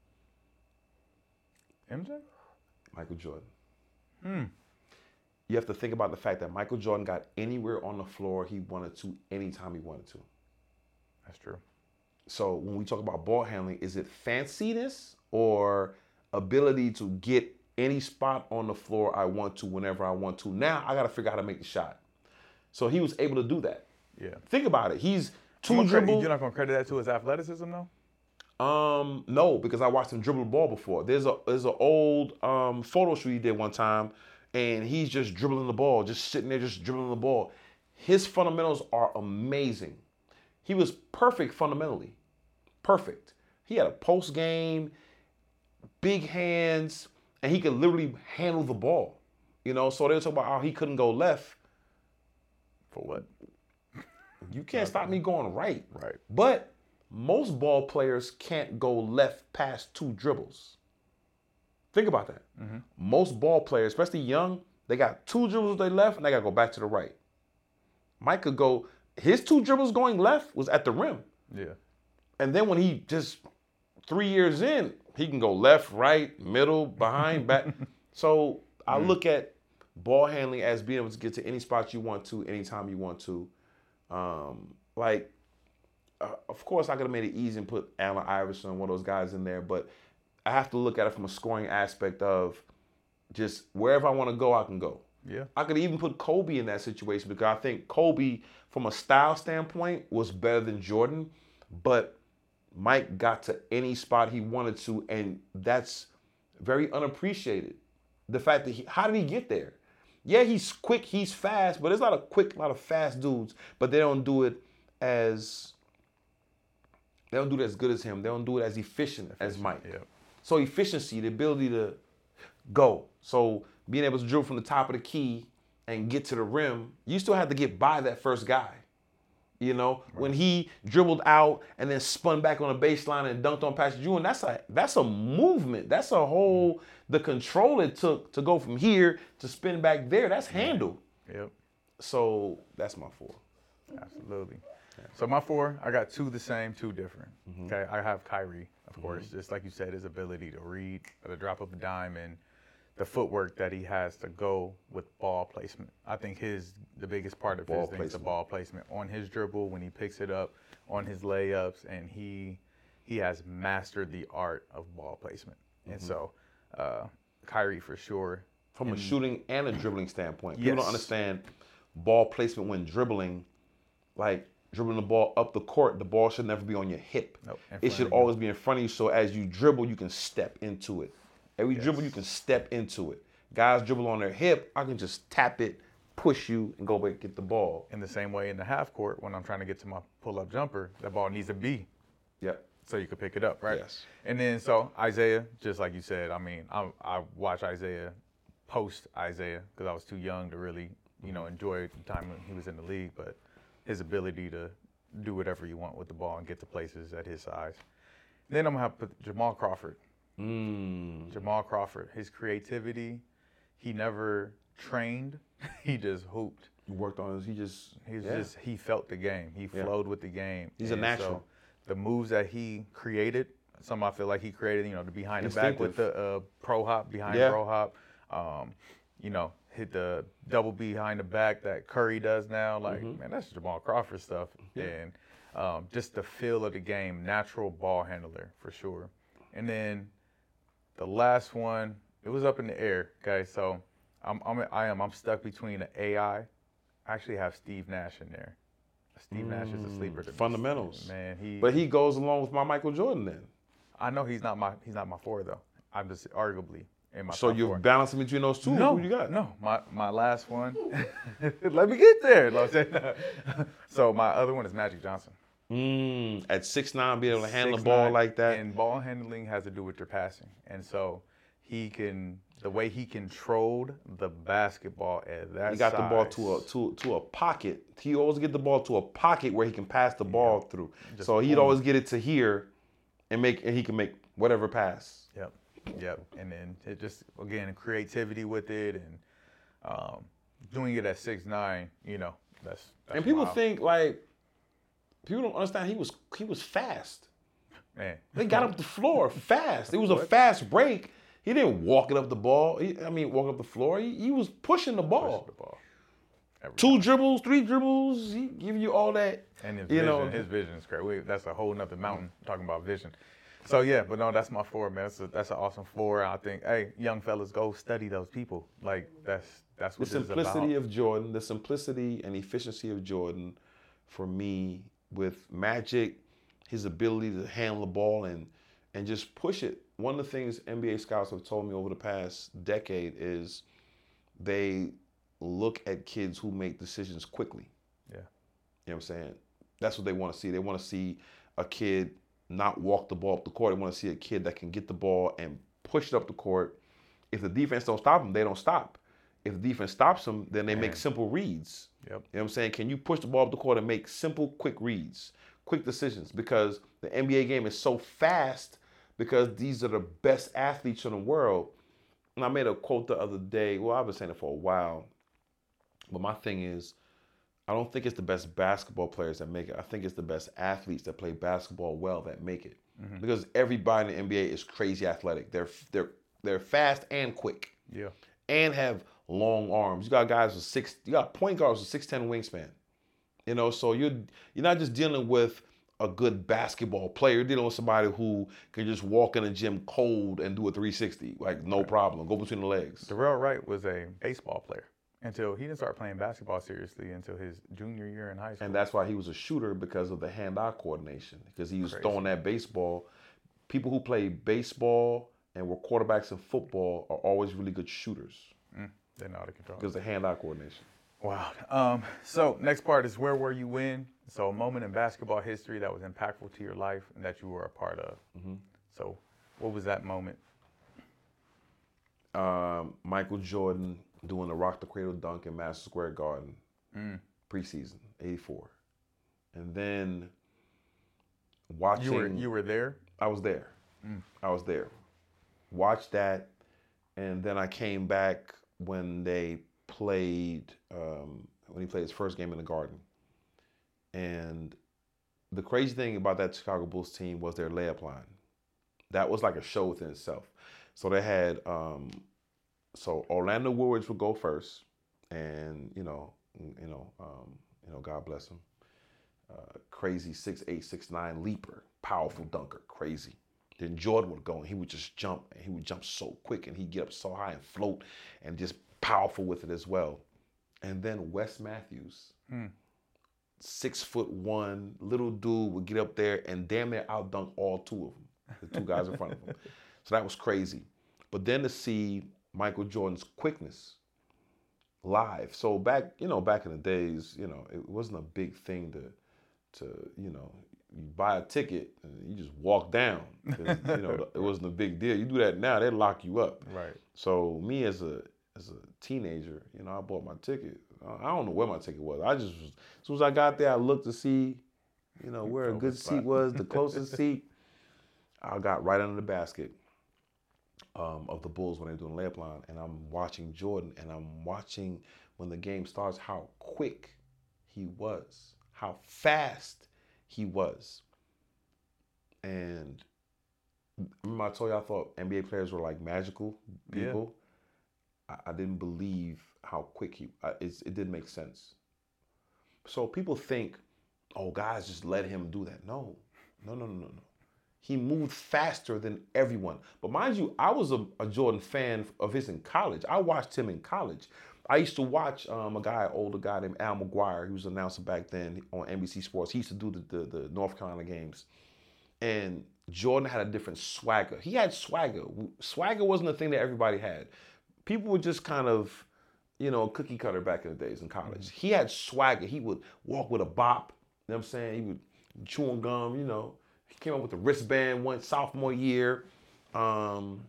M J? Michael Jordan. Hmm. You have to think about the fact that Michael Jordan got anywhere on the floor he wanted to, anytime he wanted to. That's true. So when we talk about ball handling, is it fanciness or ability to get any spot on the floor I want to, whenever I want to. Now I got to figure out how to make the shot. So he was able to do that. Yeah. Think about it. He's two I'm dribble. Credit, you're not gonna credit that to his athleticism, though? Um, no, because I watched him dribble the ball before. There's a there's an old um, photo shoot he did one time, and he's just dribbling the ball, just sitting there, just dribbling the ball. His fundamentals are amazing. He was perfect fundamentally, perfect. He had a post game, big hands, and he could literally handle the ball. You know, so they were talking about how he couldn't go left. For what? You can't stop me going right. Right. But most ball players can't go left past two dribbles. Think about that. Mm-hmm. Most ball players, especially young, they got two dribbles they left and they got to go back to the right. Mike could go, his two dribbles going left was at the rim. Yeah. And then when he just, three years in, he can go left, right, middle, behind, back. So I mm-hmm. look at ball handling as being able to get to any spot you want to, anytime you want to. Um, like, uh, of course, I could have made it easy and put Allen Iverson, one of those guys in there, but I have to look at it from a scoring aspect of just wherever I want to go, I can go. Yeah. I could even put Kobe in that situation because I think Kobe, from a style standpoint, was better than Jordan, but Mike got to any spot he wanted to, and that's very unappreciated. The fact that he, how did he get there? Yeah, he's quick, he's fast, but there's a lot of quick, a lot of fast dudes, but they don't do it as, they don't do it as good as him. They don't do it as efficient, efficient as Mike. Yeah. So efficiency, the ability to go. So being able to dribble from the top of the key and get to the rim, you still have to get by that first guy. You know, right. When he dribbled out and then spun back on the baseline and dunked on Patrick Ewing, that's a that's a movement. That's a whole mm. the control it took to go from here to spin back there. That's handle. Yep. So that's my four. Absolutely. Yeah. So my four, I got two the same, two different. Mm-hmm. Okay, I have Kyrie, of mm-hmm. course, just like you said, his ability to read at the drop of a dime and the footwork that he has to go with ball placement. I think his the biggest part of ball his thing is the ball placement on his dribble when he picks it up, on his layups, and he he has mastered the art of ball placement. Mm-hmm. And so, uh, Kyrie for sure. From and, a shooting and a dribbling standpoint, yes. people don't understand ball placement when dribbling. Like dribbling the ball up the court, the ball should never be on your hip. Nope, it should always be in front of you. So as you dribble, you can step into it. Every yes. dribble, you can step into it. Guys dribble on their hip, I can just tap it, push you, and go back and get the ball. In the same way in the half court, when I'm trying to get to my pull-up jumper, that ball needs to be. Yep. So you can pick it up, right? Yes. And then, so Isaiah, just like you said, I mean, I, I watch Isaiah post Isaiah because I was too young to really, you know, enjoy the time when he was in the league, but his ability to do whatever you want with the ball and get to places at his size. Then I'm going to have to put Jamal Crawford. Mm. Jamal Crawford, his creativity, he never trained, he just hooped. He worked on his, he just, he was yeah. just, he felt the game. He yeah. flowed with the game. He's and a natural. So the moves that he created, some I feel like he created, you know, the behind the back with the uh, pro hop, behind yeah. pro hop, um, you know, hit the double behind the back that Curry does now. Like, mm-hmm. man, that's Jamal Crawford stuff. Yeah. And um, just the feel of the game, natural ball handler for sure. And then the last one, it was up in the air, okay? So I'm, I'm, I am, I'm stuck between an A I. I actually have Steve Nash in there. Steve mm, Nash is a sleeper to fundamentals, me. Man, he. But he goes along with my Michael Jordan then. I know he's not my, he's not my four though. I'm just arguably in my. So you're four. balancing between those two. No, Who you got? No, my my last one. Let me get there. So my other one is Magic Johnson. Mm, at six nine, be able to handle the ball like that. And ball handling has to do with your passing. And so he can, the way he controlled the basketball at that He got size, the ball to a to to a pocket. He always get the ball to a pocket where he can pass the ball yeah. through. Just so he'd boom. always get it to here, and make and he can make whatever pass. Yep, yep. And then it just again creativity with it and um, doing it at six nine. You know, that's, that's and people wild. think like. People don't understand he was he was fast. Man. They got up the floor fast. It was a fast break. He didn't walk it up the ball. He, I mean, walk up the floor. He, he was pushing the ball. Pushing the ball. Every Two time. dribbles, three dribbles. He give you all that. And his you vision, know, his vision is great. We, that's a whole nother mountain talking about vision. So yeah, but no, that's my four, man. That's a, that's an awesome four. I think, hey, young fellas, go study those people. Like that's that's what the this simplicity is about. of Jordan, the simplicity and efficiency of Jordan, for me, with Magic, his ability to handle the ball and and just push it. One of the things N B A scouts have told me over the past decade is they look at kids who make decisions quickly. Yeah. You know what I'm saying? That's what they want to see. They want to see a kid not walk the ball up the court. They want to see a kid that can get the ball and push it up the court. If the defense don't stop them, they don't stop. If the defense stops them, then they Man. make simple reads. Yep. You know what I'm saying? Can you push the ball up the court and make simple, quick reads, quick decisions? Because the N B A game is so fast because these are the best athletes in the world. And I made a quote the other day. Well, I've been saying it for a while. But my thing is, I don't think it's the best basketball players that make it. I think it's the best athletes that play basketball well that make it. Mm-hmm. Because everybody in the N B A is crazy athletic. They're they're they're fast and quick. Yeah. And have long arms. You got guys with six. You got point guards with six ten wingspan. You know, so you're you're not just dealing with a good basketball player. You're dealing with somebody who can just walk in the gym cold and do a three sixty, like no problem, go between the legs. Darrell Wright was a baseball player until he didn't start playing basketball seriously until his junior year in high school. And that's why he was a shooter, because of the hand-eye coordination, because he was Crazy. throwing that baseball. People who play baseball and were quarterbacks in football are always really good shooters. Mm, they know how to control because of the hand-eye coordination. Wow. Um, so next part is where were you when? So a moment in basketball history that was impactful to your life and that you were a part of. Mm-hmm. So what was that moment? Um, Michael Jordan doing the rock the cradle dunk in Madison Square Garden, mm. preseason, eighty-four. And then watching... You were, you were there? I was there. Mm. I was there. Watched that, and then I came back when they played, um, when he played his first game in the Garden. And the crazy thing about that Chicago Bulls team was their layup line. That was like a show within itself. So they had, um, so Orlando Woodward would go first, and you know, you know, um, you know, God bless him. Uh, crazy six eight, six nine leaper, powerful dunker, crazy. Then Jordan would go and he would just jump, and he would jump so quick, and he'd get up so high and float, and just powerful with it as well. And then Wes Matthews, hmm. six foot one, little dude, would get up there and damn near outdunk all two of them, the two guys in front of him. So that was crazy. But then to see Michael Jordan's quickness live. So back, you know, back in the days, you know, it wasn't a big thing to, to, you know, you buy a ticket and you just walk down. You know, it wasn't a big deal. You do that now, they lock you up. Right. So me as a as a teenager, you know, I bought my ticket. I don't know where my ticket was. I just, as soon as I got there, I looked to see, you know, where a good seat was, the closest seat. I got right under the basket um, of the Bulls when they were doing layup line, and I'm watching Jordan, and I'm watching when the game starts how quick he was, how fast he was. And remember I told you I thought N B A players were like magical people? Yeah. I, I didn't believe how quick he, I, it's, it didn't make sense. So people think, oh, guys just let him do that. No, no, no, no, no, no. He moved faster than everyone. But mind you, I was a, a Jordan fan of his in college. I watched him in college. I used to watch um, a guy, older guy named Al McGuire. He was an announcer back then on N B C Sports. He used to do the, the, the North Carolina games. And Jordan had a different swagger. He had swagger. Swagger wasn't a thing that everybody had. People were just kind of, you know, cookie cutter back in the days in college. Mm-hmm. He had swagger. He would walk with a bop. You know what I'm saying? He would chew on gum, you know. He came up with the wristband one sophomore year. Um,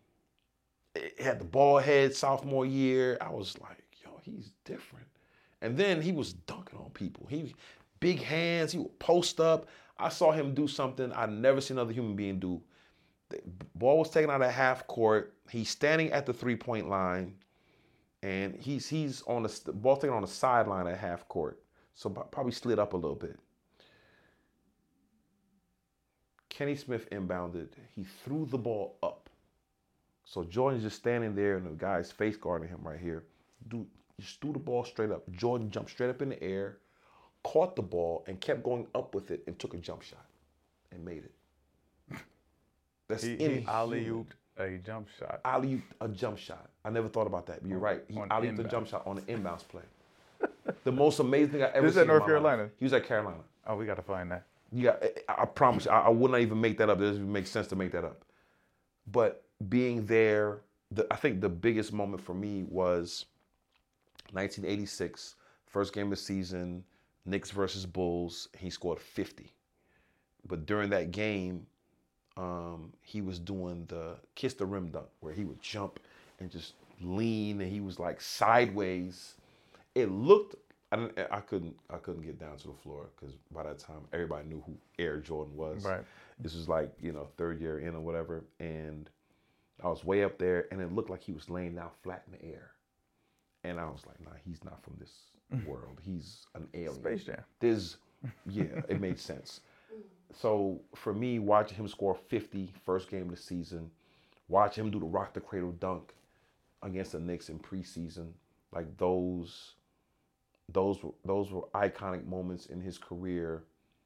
he had the bald head sophomore year. I was like, yo, he's different. And then he was dunking on people. He big hands. He would post up. I saw him do something I'd never seen another human being do. The ball was taken out of half court. He's standing at the three-point line, and he's he's on the, the ball taken on the sideline at half court. So probably slid up a little bit. Kenny Smith inbounded. He threw the ball up. So Jordan's just standing there, and the guy's face guarding him right here. Dude, just threw the ball straight up. Jordan jumped straight up in the air, caught the ball, and kept going up with it and took a jump shot and made it. That's he, inhuman. he alley-ooped a jump shot. Alley-ooped a jump shot. I never thought about that, but you're right. He alley-ooped a jump shot on an inbounds play. The most amazing thing I ever This seen at North in my Carolina? life. He was at Carolina. Oh, we got to find that. You got, I, I promise you, I, I would not even make that up. It doesn't even make sense to make that up. But being there, the, I think the biggest moment for me was nineteen eighty-six, first game of the season, Knicks versus Bulls. He scored fifty. But during that game, um, he was doing the kiss the rim dunk, where he would jump and just lean, and he was like sideways. It looked, I, didn't, I couldn't, I couldn't get down to the floor because by that time everybody knew who Air Jordan was. Right. This was like, you know, third year in or whatever, and I was way up there, and it looked like he was laying down flat in the air, and I was like, nah, he's not from this world. He's an alien. Space Jam. There's, yeah, it made sense. So for me, watching him score fifty, first game of the season, watch him do the rock the cradle dunk against the Knicks in preseason, like those, those were those were iconic moments in his career,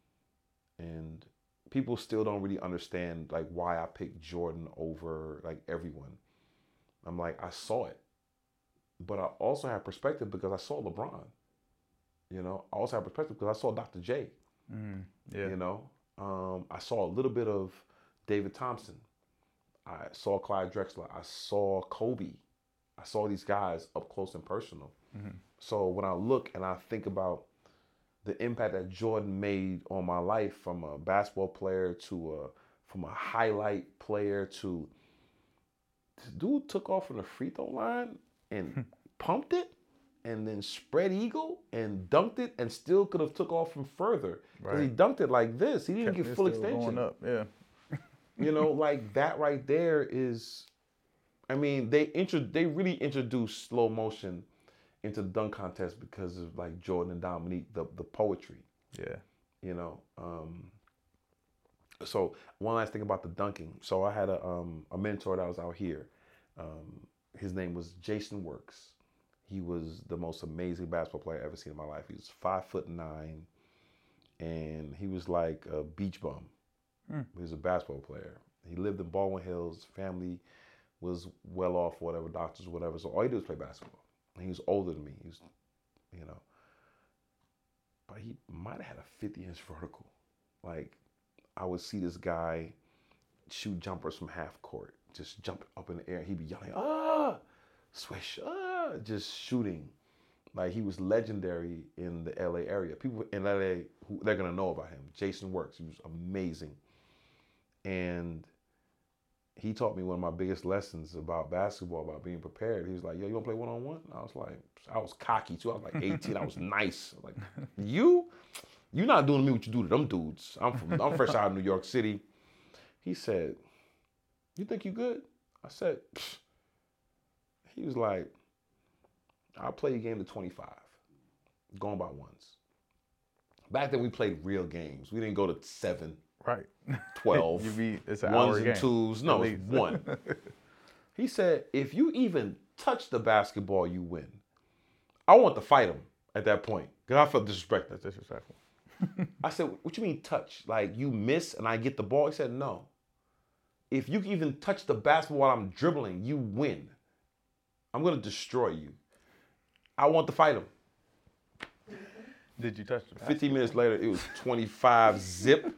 and people still don't really understand like why I picked Jordan over like everyone. I'm like, I saw it, but I also have perspective because I saw LeBron. You know, I also have perspective because I saw Doctor J. Mm, yeah. You know, um, I saw a little bit of David Thompson. I saw Clyde Drexler. I saw Kobe. I saw these guys up close and personal. Mm-hmm. So when I look and I think about the impact that Jordan made on my life, from a basketball player to a from a highlight player to this dude took off from the free throw line and pumped it, and then spread eagle and dunked it, and still could have took off from further because Right. he dunked it like this. He didn't Kept get it full still extension. Going up, yeah. You know, like that right there is, I mean, they intro, they really introduced slow motion into the dunk contest because of like Jordan and Dominique, the the poetry. Yeah. You know. Um, so one last thing about the dunking. So I had a um, a mentor that was out here. Um, his name was Jason Works. He was the most amazing basketball player I've ever seen in my life. He was five foot nine, and he was like a beach bum. Mm. He was a basketball player. He lived in Baldwin Hills. Family was well off, whatever, doctors, whatever. So all he did was play basketball. And he was older than me. He was, you know, but he might have had a fifty inch vertical. Like, I would see this guy shoot jumpers from half court, just jump up in the air. He'd be yelling, ah, swish, ah, just shooting. Like, he was legendary in the L A area. People in L A, who, they're gonna know about him. Jason Works, he was amazing. And he taught me one of my biggest lessons about basketball, about being prepared. He was like, yo, you wanna play one-on-one? I was like, I was cocky too. I was like eighteen, I was nice. I was like, you? You're not doing to me what you do to them dudes. I'm from, I'm fresh out of New York City. He said, you think you good? I said, pfft. He was like, I'll play your game to twenty-five, going by ones. Back then we played real games. We didn't go to seven, right, twelve, you be, it's an ones hour and game, twos. No, it's one. He said, if you even touch the basketball, you win. I want to fight him at that point because I felt disrespected. That's disrespectful. I said, what you mean touch? Like, you miss and I get the ball? He said, no. If you can even touch the basketball while I'm dribbling, you win. I'm going to destroy you. I want to fight him. Did you touch the basketball? fifteen minutes later, it was twenty-five zip.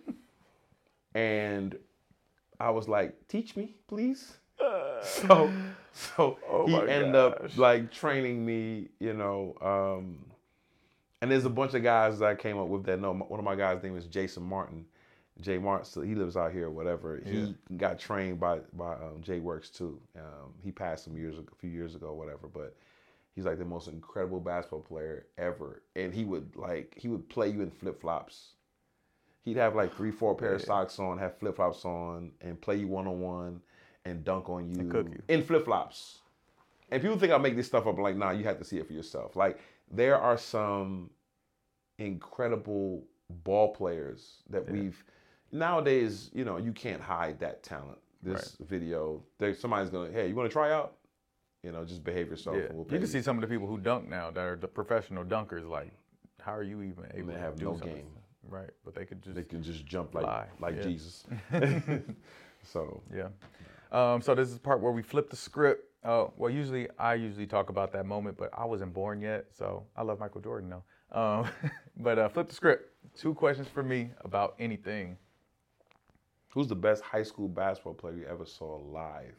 And I was like, teach me, please. So, so oh he ended gosh. up like training me, you know. Um, and there's a bunch of guys that I came up with that know. One of my guys' name is Jason Martin. Jay Martin, so he lives out here or whatever. Yeah. He got trained by by um, Jay Works too. Um, he passed some years, a few years ago, whatever. But he's like the most incredible basketball player ever. And he would like he would play you in flip flops. He'd have like three, four pair yeah. of socks on, have flip flops on, and play you one on one, and dunk on you, and cook you in flip flops. And people think I make this stuff up. I'm like, nah, you have to see it for yourself. Like, there are some incredible ball players that yeah. we've. Nowadays, you know, you can't hide that talent. This right. video, there, somebody's gonna, hey, you want to try out? You know, just behave yourself. Yeah. And we'll you can you. see some of the people who dunk now that are the professional dunkers. Like, how are you even able to have do no something? game? Right, but they could just they can just jump like fly. like yeah. Jesus. So yeah. Um, so this is the part where we flip the script. Uh, well, usually I usually talk about that moment, but I wasn't born yet, so I love Michael Jordan though. Um, but uh, flip the script. Two questions for me about anything. Who's the best high school basketball player you ever saw live?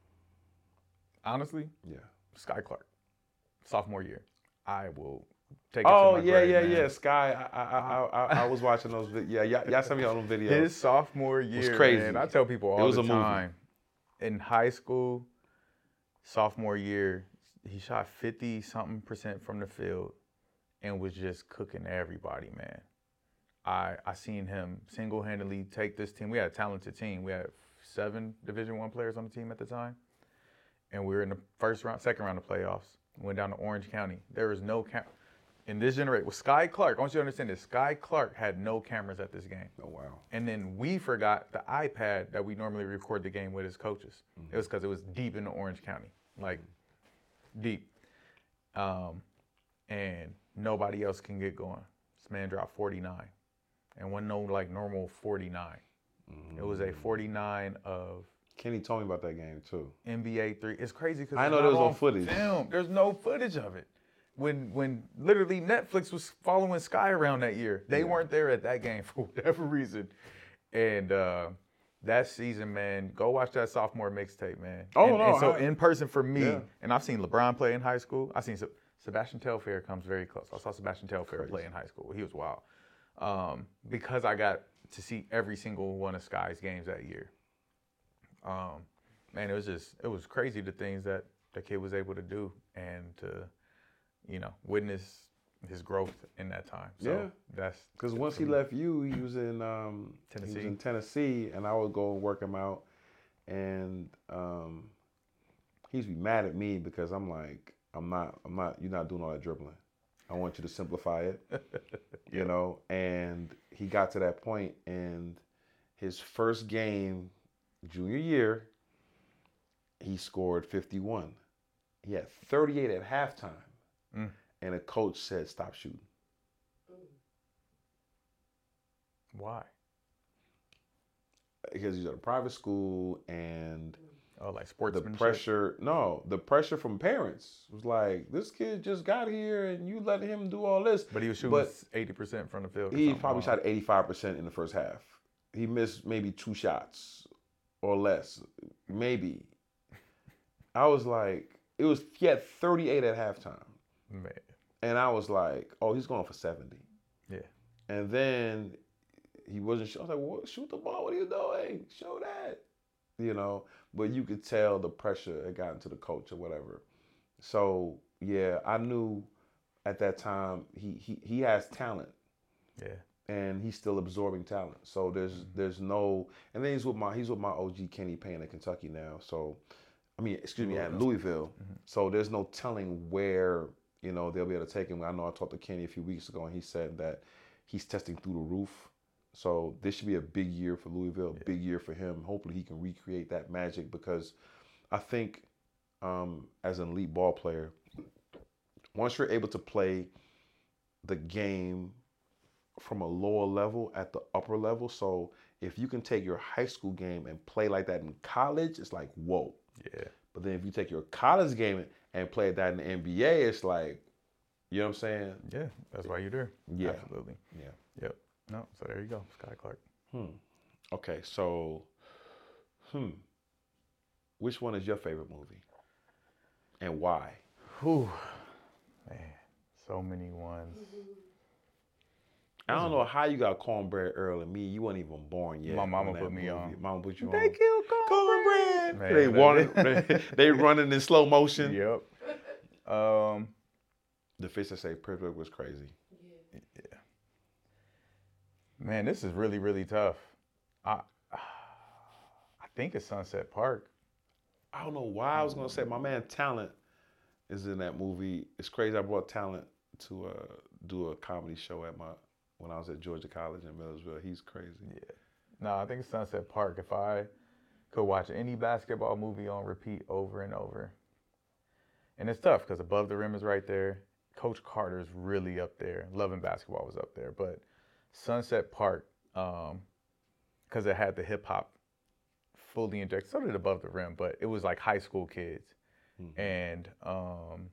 Honestly, Yeah. Sky Clark, sophomore year. I will take it Oh, to my yeah, grave, yeah, man. yeah. Sky, I I, I, I, I was watching those videos. Yeah, y'all, y'all sent me all them videos. His sophomore year, was crazy. man, I tell people all It was the a movie. time. In high school, sophomore year, he shot fifty-something percent from the field and was just cooking everybody, man. I I seen him single-handedly take this team. We had a talented team. We had seven Division One players on the team at the time. And we were in the first round, second round of playoffs. Went down to Orange County. There was no cam. In this generation, with Sky Clark, I want you to understand this. Sky Clark had no cameras at this game. Oh, wow. And then we forgot the iPad that we normally record the game with as coaches. Mm-hmm. It was because it was deep in Orange County, like deep. Um, and nobody else can get going. This man dropped forty-nine. And wasn't no like normal forty-nine. Mm-hmm. It was a forty-nine of Kenny told me about that game too. N B A three. It's crazy because I know there was no footage. Film. There's no footage of it. When when literally Netflix was following Sky around that year, they yeah. weren't there at that game for whatever reason. And uh, that season, man, go watch that sophomore mixtape, man. Oh and, no! And so I, in person for me, yeah. and I've seen LeBron play in high school. I've seen Sebastian Telfair comes very close. I saw Sebastian Telfair play in high school. He was wild. Um, because I got to see every single one of Sky's games that year. Um, man, it was just, it was crazy the things that the kid was able to do and to, you know, witness his growth in that time. So yeah. that's because once he left you, he was in um, Tennessee. He was in Tennessee, and I would go and work him out, and um, he used to be mad at me because I'm like, I'm not, I'm not, you're not doing all that dribbling. I want you to simplify it, you yeah. know. And he got to that point, and his first game, junior year, he scored fifty-one. He had thirty-eight at halftime, mm. and a coach said, "Stop shooting." Why? Because he's at a private school, and oh, like sportsmanship. The pressure, no, the pressure from parents was like, "This kid just got here, and you let him do all this." But he was shooting eighty percent from the field. He probably shot eighty-five percent in the first half. He missed maybe two shots or less, maybe. I was like, it was, he had thirty-eight at halftime. Man. And I was like, oh, he's going for seventy. Yeah. And then he wasn't, I was like, well, shoot the ball, what are you doing? Show that. You know, but you could tell the pressure had gotten to the coach or whatever. So, yeah, I knew at that time he he, he has talent. Yeah. And he's still absorbing talent. So there's mm-hmm. there's no, and then he's with my he's with my O G Kenny Payne in Kentucky now. So, I mean, excuse me, at Louisville. Mm-hmm. So there's no telling where, you know, they'll be able to take him. I know I talked to Kenny a few weeks ago, and he said that he's testing through the roof. So this should be a big year for Louisville, yeah. big year for him. Hopefully he can recreate that magic, because I think um, as an elite ball player, once you're able to play the game from a lower level at the upper level, so if you can take your high school game and play like that in college, it's like, whoa. Yeah. But then if you take your college game and play that in the N B A, it's like, you know what I'm saying? Yeah, that's why you're there. Yeah. Absolutely. Yeah. Yep. No, so there you go, Sky Clark. Hmm. Okay, so, hmm. Which one is your favorite movie? And why? Whew. Man, so many ones. I don't know how you got Cornbread Earl and me. You weren't even born yet. My mama put me on. Mama put you on. They killed Cornbread. Cornbread. They running. they running in slow motion. Yep. Um, the fish that say Pittsburgh was crazy. Yeah. yeah. Man, this is really, really tough. I I think it's Sunset Park. I don't know why I was gonna say my man Talent is in that movie. It's crazy. I brought Talent to uh, do a comedy show at my when I was at Georgia College in Millersville. He's crazy. Yeah. No, I think it's Sunset Park. If I could watch any basketball movie on repeat over and over. And it's tough because Above the Rim is right there. Coach Carter's really up there. Loving Basketball was up there. But Sunset Park, um, because it had the hip hop fully injected. So did Above the Rim, but it was like high school kids, mm-hmm. and um,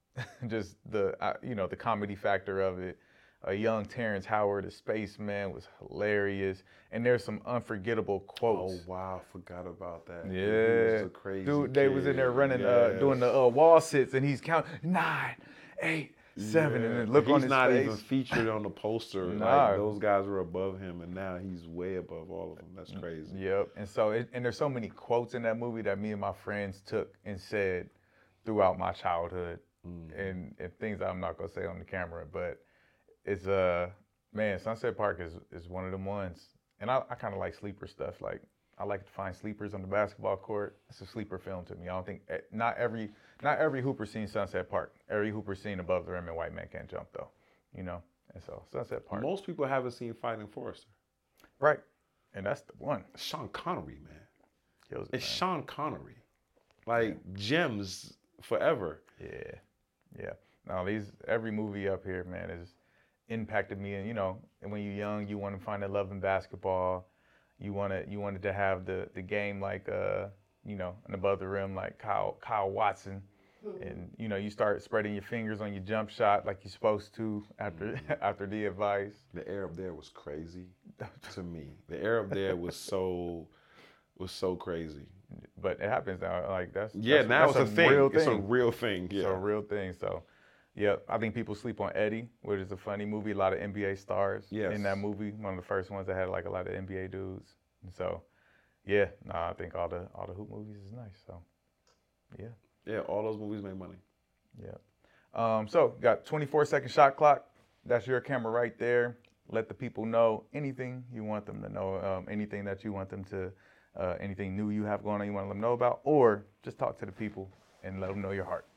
just the uh, you know the comedy factor of it. A young Terrence Howard, a spaceman, was hilarious, and there's some unforgettable quotes. Oh wow, I forgot about that. Yeah, he was a crazy dude, they kid. was in there running, yes. uh, doing the uh, wall sits, and he's counting nine, eight, seven, yeah. and then look he's on his not face. even featured on the poster. Nah. Like those guys were above him, and now he's way above all of them. That's crazy. Yep. And so, it, and there's so many quotes in that movie that me and my friends took and said throughout my childhood, mm. and, and things I'm not gonna say on the camera, but it's uh man, Sunset Park is is one of them ones, and I, I kind of like sleeper stuff. Like I like to find sleepers on the basketball court. It's a sleeper film to me. I don't think not every not every Hooper seen Sunset Park. Every Hooper seen Above the Rim and White Man Can't Jump though, you know. And so Sunset Park. Most people haven't seen Finding Forrester. Right, and that's the one. Sean Connery, man. Kills it, it's man. Sean Connery, like yeah. gems forever. Yeah, yeah. Now these every movie up here, man, is impacted me. And you know, and when you're young, you want to find a love in basketball. You want to you wanted to have the the game like uh you know, and Above the Rim like Kyle Kyle Watson, and you know you start spreading your fingers on your jump shot like you're supposed to after mm-hmm. after the advice. The air up there was crazy to me. The air up there was so was so crazy. But it happens now. Like that's yeah. That's, now that's it's a, a thing. Thing. It's a real thing. Yeah. It's a real thing. So. Yeah, I think people sleep on Eddie, which is a funny movie. A lot of N B A stars yes. in that movie. One of the first ones that had like a lot of N B A dudes. And so, yeah, no, nah, I think all the all the hoop movies is nice. So, yeah. Yeah, all those movies make money. Yeah. Um, so, got twenty-four second shot clock. That's your camera right there. Let the people know anything you want them to know, um, anything that you want them to, uh, anything new you have going on you want them to know about, or just talk to the people and let them know your heart.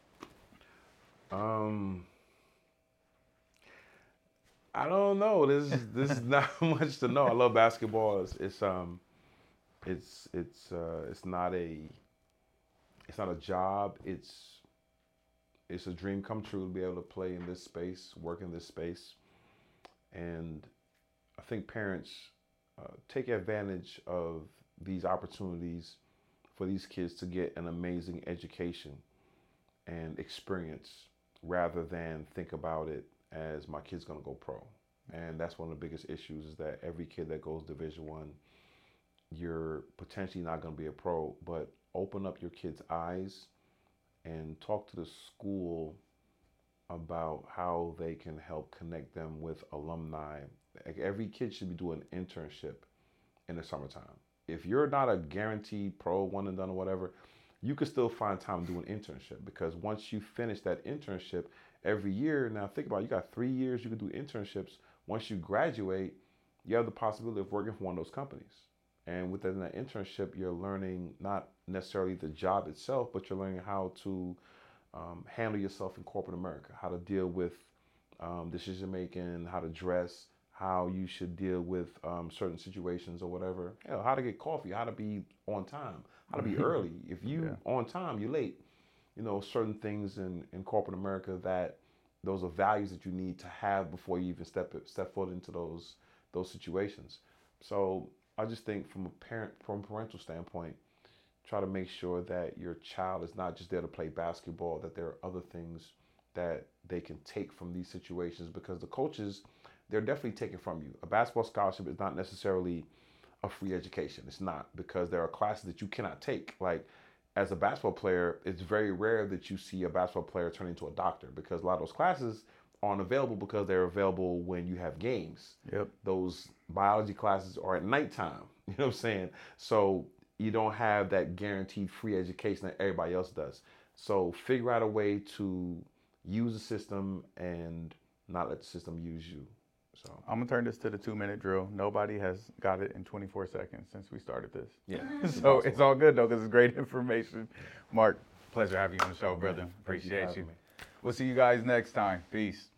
Um, I don't know. This is this is not much to know. I love basketball. It's, it's um, it's it's uh, it's not a, it's not a job. It's it's a dream come true to be able to play in this space, work in this space, and I think parents uh, take advantage of these opportunities for these kids to get an amazing education and experience, rather than think about it as my kid's gonna go pro. And that's one of the biggest issues, is that every kid that goes Division One, you're potentially not gonna be a pro, but open up your kid's eyes and talk to the school about how they can help connect them with alumni. Like every kid should be doing an internship in the summertime. If you're not a guaranteed pro, one and done or whatever, you can still find time to do an internship, because once you finish that internship every year, now think about it, you got three years you can do internships. Once you graduate, you have the possibility of working for one of those companies. And within that internship, you're learning not necessarily the job itself, but you're learning how to um, handle yourself in corporate America, how to deal with um, decision making, how to dress, how you should deal with um, certain situations or whatever. Hell, how to get coffee, how to be on time, how to be early. If you yeah. on time, you're late. You know, certain things in, in corporate America, that those are values that you need to have before you even step step foot into those those situations. So I just think from a parent, from a parental standpoint, try to make sure that your child is not just there to play basketball, that there are other things that they can take from these situations, because the coaches, they're definitely taking from you. A basketball scholarship is not necessarily a free education. It's not, because there are classes that you cannot take. Like as a basketball player, it's very rare that you see a basketball player turn into a doctor, because a lot of those classes aren't available because they're available when you have games. Yep. Those biology classes are at nighttime. You know what I'm saying? So you don't have that guaranteed free education that everybody else does. So figure out a way to use the system and not let the system use you. So I'm gonna turn this to the two minute drill. Nobody has got it in twenty-four seconds since we started this. Yeah. So it's all good though, because it's great information. Mark, pleasure having you on the show, brother. Appreciate you. We'll see you guys next time. Peace.